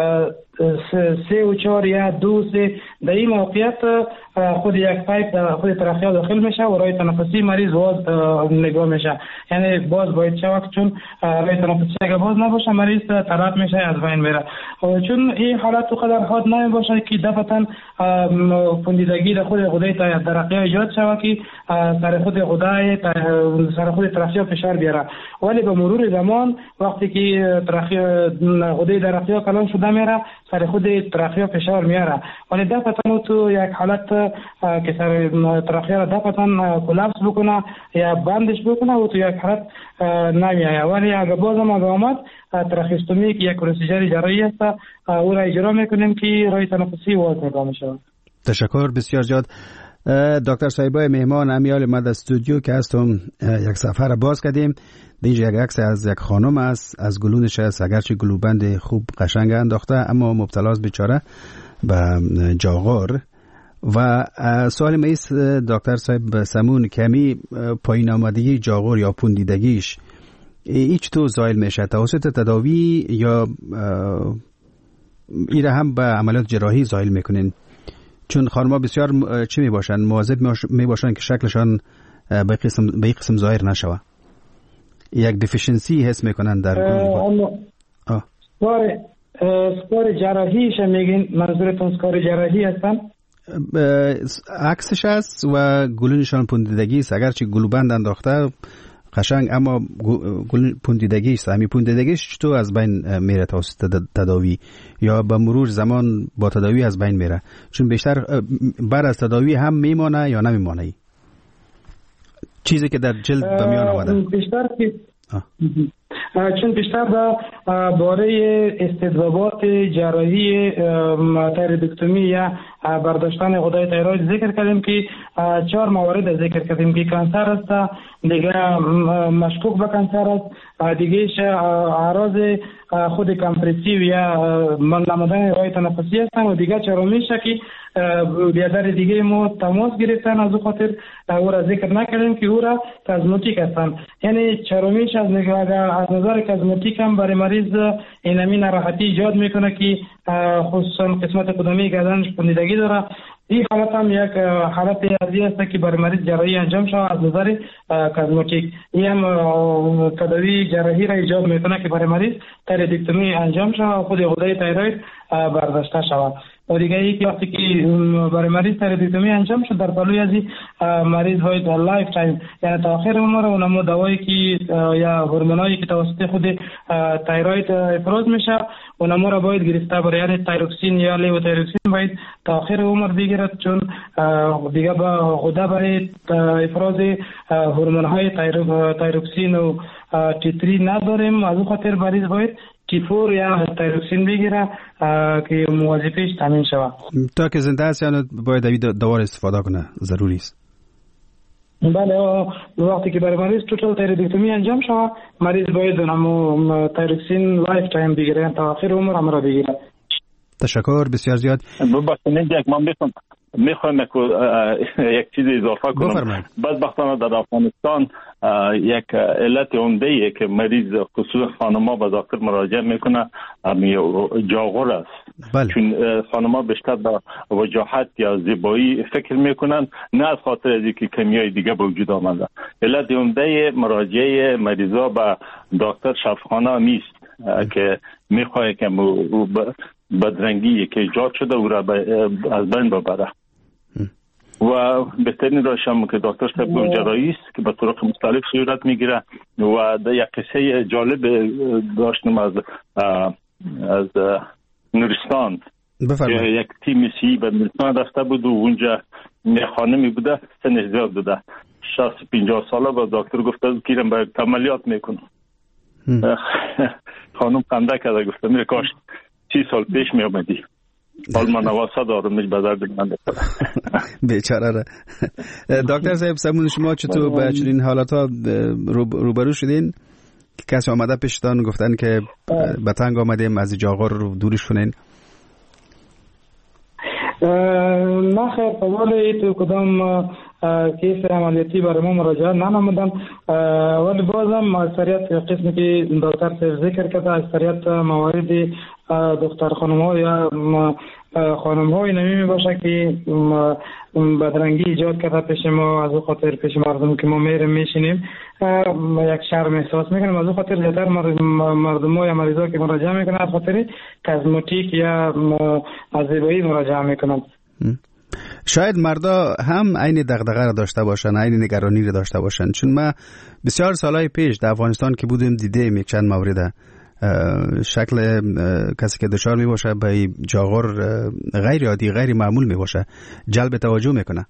3 و 4 یا 2 در این موقعیت خود یک پایپ در خود تراخیا داخل میشه و رای تنفسی مریض باز نگاه میشه. یعنی باز باید شود، چون رای تنفسی اگر باز نباشه مریض طرف میشه از بین میره. چون این حالت تو قدر حاد نمیباشه که دفعتا پوندیدگی در خود غده درقیه ایجاد شود که سر خود غده سر خود تراخیا فشار بیاره. ولی به مرور زمان وقتی که غده درقیه کلان شده میره سر خود تراخیا فشار میاره. ولی دفعتا تو یک حالت که سر تراخیا را دفعتا کلاپس بکنه یا بندش بکنه و تو یک حالت نمیایه. ولی اگر بازم آمد تراخیستومی که یک پروسیجر جراحی است او را اجرا میکنیم که رای تنفسی واز نگاه میشه. تشکر بسیار زیاد. دکتر صاحبای مهمان امیال ما در استودیو که هستم یک صفحه را باز کردیم. اینجا یک عکس از یک خانم است، از گلونش است، اگرچه گلوبند خوب قشنگ انداخته اما مبتلاست بیچاره. به جاغور. و سوال ما ایست دکتر صاحب سمون کمی پایین آمدگی جاغور یا پوندیدگیش ایچ تو زایل میشه توسط تداوی یا ایره هم به عملیات جراحی زایل میکنین؟ چون خانم‌ها بسیار چی میباشن مواظب میباشن که شکلشان به این قسم ظاهر نشوه. یک دیفیشنسی حس میکنن در سکار جراحیش میگین؟ منظورتون سکار جراحی هستن؟ عکسش است و گلونشان پوندیدگی است. اگرچه گلوبند انداخته قشنگ اما پوندیدگی است. همین پوندیدگیش چطور از بین میره توسط تداوی یا به مرور زمان با تداوی از بین میره؟ چون بیشتر بعد از تداوی هم میمانه یا نمیمانه چیزی که در جلد به میان آمده؟ بیشتر که چون بیشتر باره استجابات جراحی تایرویدکتومی یا برداشتن غدای تایروید ذکر کردیم که 4 موارد ذکر کردیم که کانسر است، دیگه مشکوک به کانسر است، دیگهش اعراض خود کمپرسیو یا نمودن راه تنفسی هستن و دیگه چهارمیش که بیادر دیگه ما تماس گرفتن از خاطر او را ذکر نکردیم که او را کازموتیک هستن. یعنی چهارمیش از نظر کازموتیک هم برای مریض اینمی ناراحتی ایجاد میکنه که خصوصا قسمت قدمی گردنش پوندیدگی داره. این حالت هم یک حالت ریاضی است که برای مریض جراحی انجام شود از نظر کازموتیک. این هم تداوی جراحی را ایجاد میکنه که برای مریض تایرویدکتومی انجام شود و خود غده تایروید برداشته شود. و دیگه یکی وقتی که برای مریض تایرویدکتومی انجام شد در پلوی از مریض باید لایف تایم یعنی تا آخر عمر اونم دوایی که یا هورمونایی که توسط خود تایروید افراز میشه اونم را باید گرفته برای یعنی تایروکسین یا لیوتایروکسین باید تا آخر عمر بگیرد چون دیگه با غده برای افراز هورمونهای تایروکسین و T3 نداریم. از اون خاطر مریض باید T4 یا تایروکسین بگیره که موظفش تامین شود. تا که زنده است یعنی باید دوار استفاده کنه ضروری است. بله وقتی که برای مریض توتال تایرویدکتومی انجام شود مریض باید اونم تایروکسین لایف تایم بگیره تا آخر عمر هم را بگیره. تشکر بسیار زیاد. میخوایم یک چیز اضافه کنم. بدبختانه در افغانستان یک علت عمده که مریض خصوصا خانم‌ها به دکتر مراجعه میکنه جاغور است. بله. چون خانم‌ها بیشتر به وجاهت یا زیبایی فکر میکنن نه از خاطر از اینکه کمیای دیگه به وجود آمده. علت عمده مراجعه مریضا به دکتر شفاخانه نیست که میخواد که بدرنگی که ایجاد شده او را از بین ببره و بهترین راهش هم که دکتر صاحب جراحی است که به طرق مختلف صورت میگیره. و یک قصه جالب داشتم از نورستان که یک تیم سی به نورستان رفته بود و اونجا خانمی بوده سنش زیاد بوده 60-50 ساله با دکتر گفته بود که باید عملیات میکنه. خانم خنده کرده گفته میره کاش 30 سال پیش می آمدی. حال من نواسه دارم میش بذار من بیچاره را. دکتر صاحب سمون شما چطور با چنین حالات ها روبرو شدین که کسی آمده پیشتان گفتن که به تنگ آمدیم از جاغور رو دورش کنین؟ نه خیر فوال تو کدام کیس عملیاتی برای ما مراجعه ننمودن ولی بازم اکثریت قسمی که دکتر صاحب ذکر کرده اکثریت موارد دختر خانم‌ها یا خانم‌های نمی باشه که بدرنگی ایجاد کرده پیش ما. از اون خاطر پیش مردم که ما میریم میشینیم یک شرم احساس میکنیم. از اون خاطر زیادتر مردم یا مریضا که مراجعه میکنن از خاطر کازموتیک یا از زیبایی مراجعه میکنن. شاید مردا هم عین دغدغه را داشته باشن، عین نگرانی را داشته باشن. چون ما بسیار سالهای پیش در افغانستان که بودیم دیدیم یک چند مورد شکل کسی که دچار می باشه به جاغور غیر عادی غیر معمول می باشه، جلب توجه میکنه.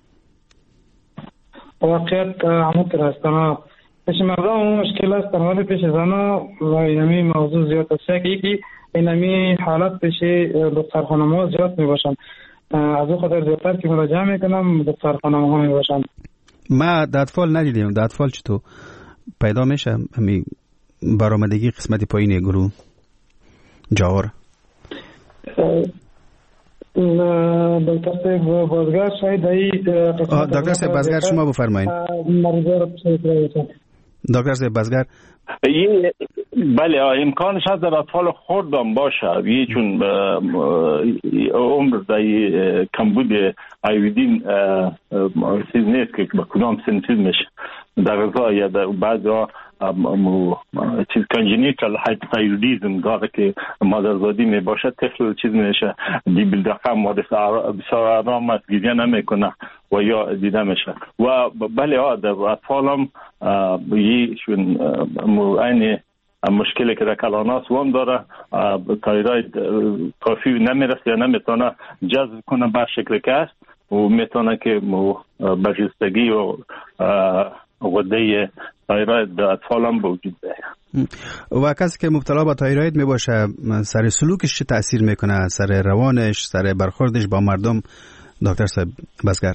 واقعیت همونطور است. پیش مردم مشکل است ولی پیش زنها اینمی موضوع زیاد است که اینمی حالت پیش دختر خانم‌ها زیاد می باشن. از اون خاطر زیادتر که مراجعه میکنم دختر خانم‌ها می باشن. ما دادفال ندیدیم. دادفال چطور پیدا میشه همین برآمدگی قسمت پایین گروه جاغور؟ دکتر صاحب بازگشت شاید دکتر صاحب بازگشت شما بفرمایید. مریضا رو دکتر صاحب بازگشت بله امکانش هست در اطفال خردم باشه چون عمر در کمبود ایودین چیز نیست که به کدام سن چیز میشه در غذا یا در بعضی چیز کانجنیتال هایپوتایرویدیسم داره که مادرزادی می باشه طفل چیز میشه دیبل رقم بسیار آرام است گریه نمیکنه و یا دیده میشه و بله در اطفال هم یهشون این مشکلی که در کلاناس وام داره تایروید کافی نمیرسه یا نمیتونه جذب کنه به شکل که است و میتونه که برجستگی و غده تایروید در اطفال هم وجود داره. و کسی که مبتلا به تایروید می باشه سر سلوکش چه تأثیر میکنه؟ سر روانش، سر برخوردش با مردم دکتر صاحب بازگر؟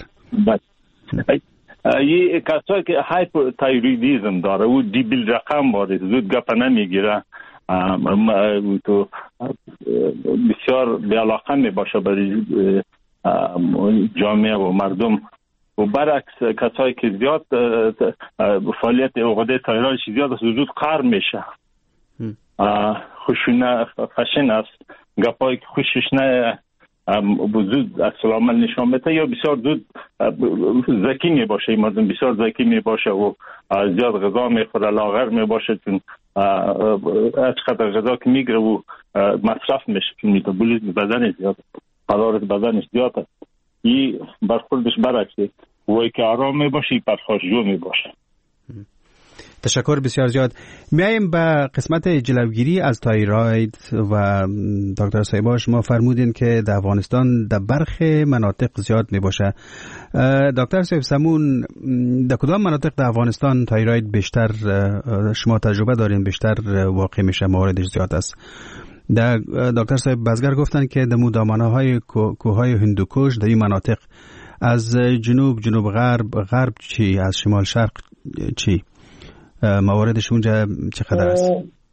یه کسایی که هایپوتایرویدیسم داره و دیبل رقم وارد زود گپ نمیگیره تو بسیار بی‌علاقه می باشه برای جامعه و مردم و برعکس کسایی که زیاد فعالیت غده تایروید زیاد است زود قهر میشه خوشونه خشن است گپایی که خوشش نه زود اصلا نشان میده یا بسیار زود ذکی می باشه مردم بسیار ذکی می باشه و زیاد غذا میخوره لاغر می باشه چون چقدر غذا که میگیره و مصرف میشه چون متابولیسم بدن زیاد حرارت بدنش زیاد است این برخوردش برعکسه وای که آرام می باشه پرخاشجو می باشه. تشکر بسیار زیاد. میایم به قسمت جلوگیری از تایروید و دکتر صاحبا شما فرمودین که در افغانستان در برخی مناطق زیاد می باشه. دکتر صاحب سمون در کدام مناطق در افغانستان تایروید بیشتر شما تجربه دارین بیشتر واقع میشه موردش زیاد است؟ دکتر صاحب بازگر گفتن که در دامنه‌های کوههای هندوکش در این مناطق از جنوب غرب چی از شمال شرق چی مواردش اونجا چقدر است؟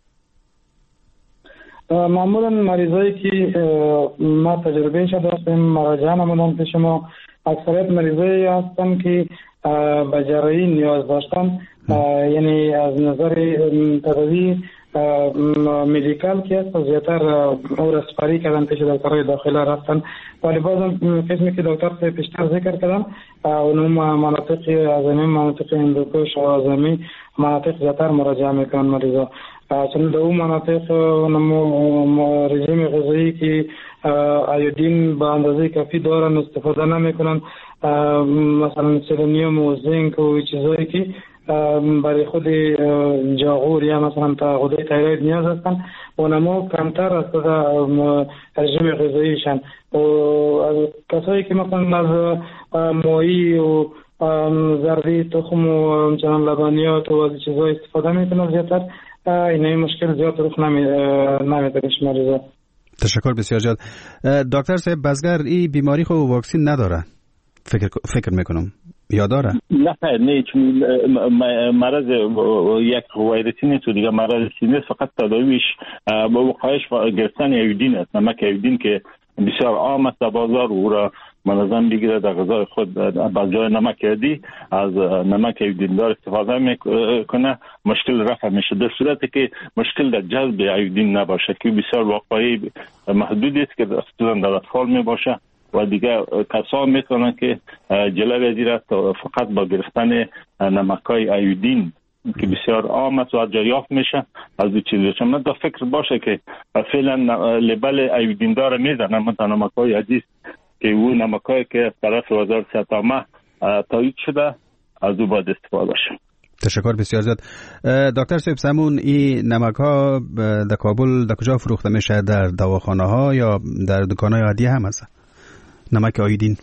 معمولا مریضایی که ما تجربه شده داشتیم مراجعه نمودن پیش ما اکثریت مریضایی هستن که به جراحی نیاز داشتن یعنی از نظر تداوی مدیکال که است زیادتر او را سپاری کردن پیش دکترهای داخله رفتن ولی بازم قسمی که دکتر پیشتر ذکر کردن اونم مناطق از این مناطق هندوکش و از این مناطق زیادتر مراجعه میکنن مریضا چون در اون مناطق رژیم غذایی که ایودین به اندازه کافی دارن استفاده نمیکنن مثلا سلنیوم و زینک و چیزایی که برای خود جاغور یا مثلا تا غده تایروید نیاز هستن اونما کمتر از رژیم غذاییشن و کسایی که مثلا از ماهی و زردی تخم و چنان لبنیات و از چیزهای استفاده میکنن زیادتر این مشکل زیاد رخ نمیده پیش مریضا. تشکر بسیار زیاد. دکتر صاحب بازگر این بیماری خو واکسین نداره فکر میکنم یا داره؟ نه چون مرض یک ویروسی نیست و دیگه مرض نیست فقط تداویش با وقایش گرفتن ایودین است نمک ایودین که بسیار عام است در بازار او را منظم بگیره در غذای خود با جای نمک ایودی از نمک ایودین دار استفاده میکنه مشکل رفع میشه در صورتی که مشکل در جذب ایودین نباشه که بسیار واقعی محدودی است که در اطفال میباشه و دیگه کسان میتونن که جلوی ازیره فقط با گرفتن نمکای ایودین که بسیار عام است و دریافت میشه از دو چیزی چون من دا فکر باشه که فعلا لبل ایودین داره میزنن مثلا نمکای عزیز که او نمکایی که از طرف وزارت صحت عامه تایید شده از او باید استفاده شه. تشکر بسیار زیاد. دکتر صاحب سمون این نمک ها در کابل در کجا فروخته میشه؟ در دواخانه ها یا در دکان های عادی هم هست؟ نمک ایودین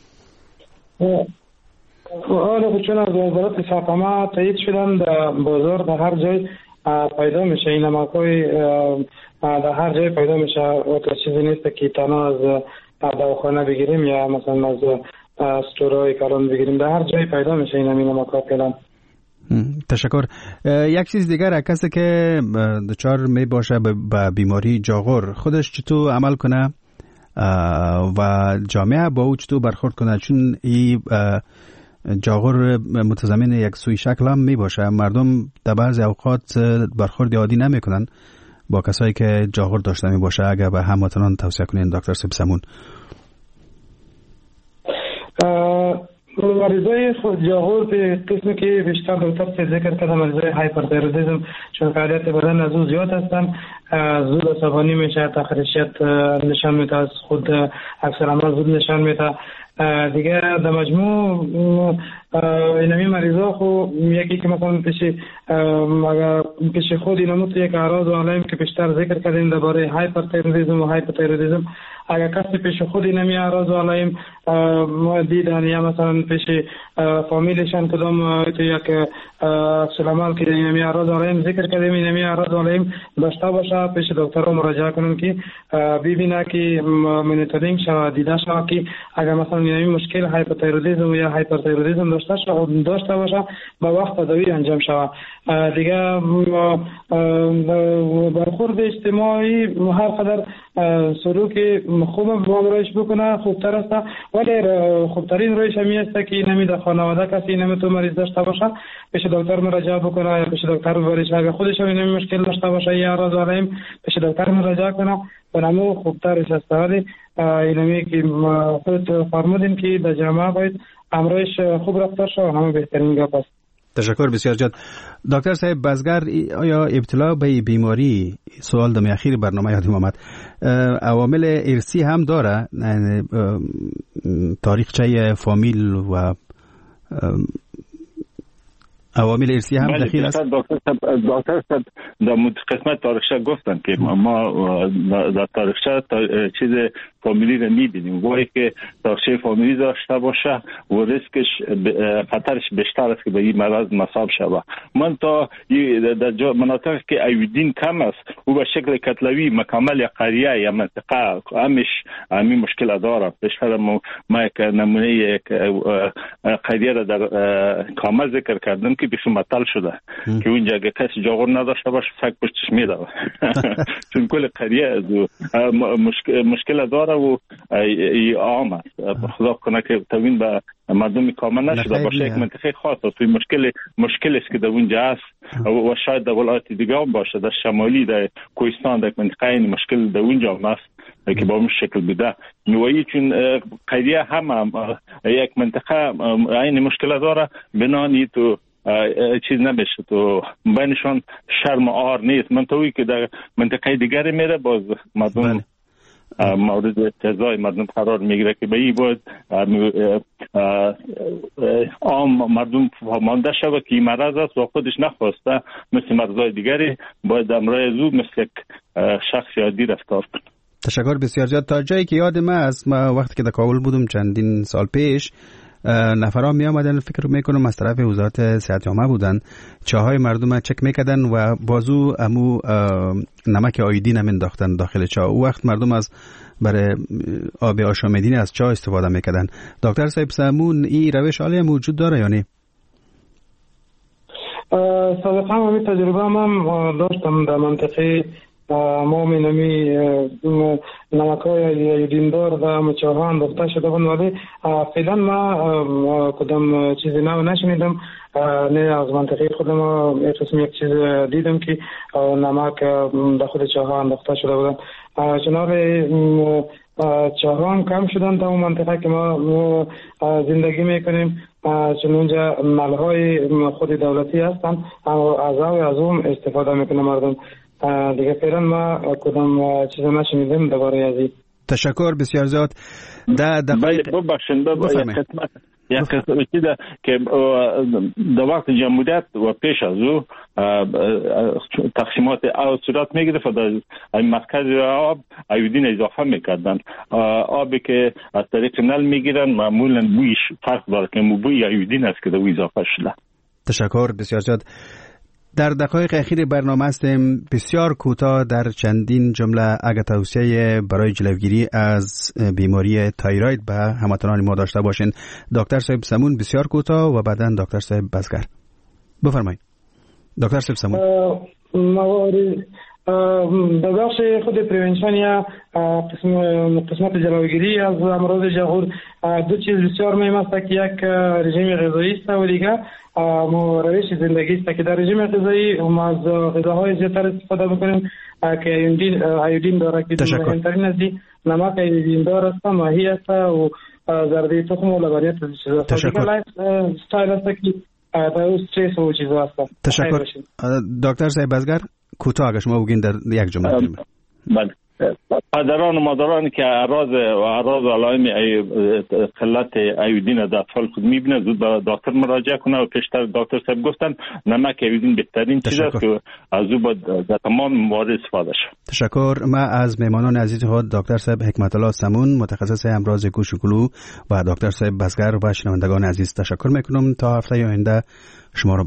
آره چون از وزارت صحت عامه تایید شدن در بازار در هر جای پیدا میشه این نمک‌های در هر جای پیدا میشه و چیزی نیست که تنها از دواخانه بگیریم یا مثلا از استورهای کلان بگیریم در هر جای پیدا میشه این نمک‌ها فعلا. تشکر. یک چیز دیگر کسی که دچار می باشه به بیماری جاغور خودش چطور عمل کنه؟ و جامعه با او چطور برخورد کنه، چون این جاغور متضمن یک سوی شکل هم می باشه. مردم در بعضی اوقات برخورد عادی نمی کنن با کسایی که جاغور داشته می باشه. اگر به هموطنان توصیه کنین دکتر سیبسمون. مریضای خود جاغور به قسمی که بیشتر دکتر ذکر کرده مریضای هایپرتایرودیسم، چون فعالیت بدن از او زیاد هستن، زود عصبانی میشه، تخریشیت نشان میده، از خود اکثر امراض زود نشان میده. دیگه در مجموع اینمی مریضا خو یکی که مثلا پیش خود اینمو تو یک اعراض و علائم که بیشتر ذکر کردیم درباره هایپرتایرودیسم و هایپوتایرودیسم، اگر کسی پیش خود اینمی اعراض و علائم دیدن یا مثلا پیش فامیلشان کدام تو یک سلامال که اینمی اعراض و علائم ذکر کردیم، اینمی اعراض و علائم داشته باشه، پیش دکتر مراجعه کنن که ببینه که مانیتورینگ شوه، دیده شوه که اگر مثلا اینمی مشکل هایپوتایرودیسم یا هایپرتایرودیسم داشته باشه با وقت تداوی انجام شود. دیگه برخورد اجتماعی هر قدر سلوک خوب با رویش بکنه خوبتر است، ولی خوبترین رویش همی است که نمی در خانواده کسی نمی تو مریض داشته باشه پیش دکتر مراجعه بکنه یا پیش دکتر ببریش. اگر خودش نمی مشکل داشته باشه یا اعراض و علائم پیش دکتر مراجعه کنه بنامو خوبترش است. ولی اینمی که خودت فرمودین که در جامعه باید امروز خوب رفتار شد، همه بهترین گپ است. تشکر بسیار زیاد. دکتر صاحب بزگر، آیا ابتلا به بیماری، سوال دم اخیر برنامه یادم آمد، عوامل ارثی هم داره؟ تاریخچه فامیل و عوامل ارثی هم دخیل است؟ دکتر صاحب در قسمت تاریخچه گفتن که ما در تاریخچه چیز فامیلی رو میبینیم، وای که تاریخچه فامیلی داشته باشه و ریسکش خطرش بیشتر است که به این مرض مصاب شوه. من تا در مناطق که ایودین کم است او به شکل کتلوی مکمل یا قریه یا منطقه همین مشکل داره. بیشتر ما یک نمونه یک قریه را در کامل ذکر کردم که بیشتر مطل شده که اونجا اگه کسی جاغور نداشته باشه سگ پشتش میره چون کل قریه مشکل داره و عام است. خدا کنه که توین به مردم کامل نشده باشه. یک منطقه خاص است، مشکل است که در اونجا است و شاید در ولایت دیگه هم باشه، در شمالی در کوهستان در منطقه این مشکل در اونجا هم است که با اون شکل بده نوعی، چون قریه هم یک منطقه این مشکل داره بنانی تو چیز نمیشه، تو بینشان شرم و عار نیست. منطقه‌ای که در منطقه دیگری میره باز مردم مورد اعتراض مردم قرار میگیره که به این باید عام مردم مانده شود که این مرض است و خودش نخواسته مثل مرضای دیگری باید امروز زود مثل شخص عادی رفتار کنه. تشکر بسیار زیاد. تا جایی که یادم است ما وقتی که در کابل بودم چندین سال پیش نفرها می آمدن، فکر میکنم از طرف وزارت صحت عامه بودن، چاهای مردم چک میکردن و بازو امو نمک آیودین هم انداختن داخل چاه. او وقت مردم از برای آب آشامیدنی از چاه استفاده میکردن. دکتر صاحب سمون این روش حالی هم موجود داره یا نه؟ سابقا همین تجربه هم داشتم در منطقه ما منمی نمک‌های ایودیندار و مچاها انداخته شده بود، ولی فعلا ما کدام چیزی نشنیدم. نه از منطقه خودم یک چیز دیدم که نمک در خود چاها انداخته شده بودن. چنانچه چاها هم کم شدن در اون منطقه که ما زندگی میکنیم، چون اونجا نل‌های خود دولتی هستن از اون استفاده میکنه مردم. دیگه فعلا ما کدام چیز نشنیدیم درباره از این. تشکر بسیار زیاد. ببخشید یک قسمت چیزه که در وقت جمهوریت و پیش از او تقسیمات صورت میگرفت و در مرکز آب ایودین اضافه میکردن. آبی که از طریق نل میگیرن معمولا بویش فرق داره که بوی ایودین است که در اضافه شده. تشکر بسیار زیاد. در دقایق اخیر برنامه هستیم. بسیار کوتاه در چندین جمله اگر توصیه برای جلوگیری از بیماری تایروید به هموطنان ما داشته باشین. دکتر صاحب سمون بسیار کوتاه و بعداً دکتر صاحب بزگر. بفرمایید. دکتر صاحب سمون. موارد در بخش خود پریونشن یا قسمت جلوگیری از امراض جهور دو چیز بسیار مهم است که یک رژیم غذایی است و دیگر روش زندگی است که در رژیم غذایی ما از غذاهای زیادتر استفاده بکنیم که ایودین داره که مهمترین از نمک ایودین دار است، ماهی است و زرده تخم و لبنیات است. دیگر لایف استایل است که در استرس و چیزا است. تشکر. دکتر صاحب بزگر کوتاه اگه شما بگین در یک جمله. بله. پدران و مادران که اعراض علائم قلت ایودین در اطفال خود میبینه زود به دکتر مراجعه کنه و پیشتر دکتر صاحب گفتن نمک ایودین بهترین چیز است که از او باید در تمام موارد استفاده شود. تشکر. ما از مهمانان عزیز خود دکتر صاحب حکمت الله سمون متخصص امراض گوش و گلو و دکتر صاحب بزگر و شنوندگان عزیز تشکر میکنم. تا هفته آینده شما را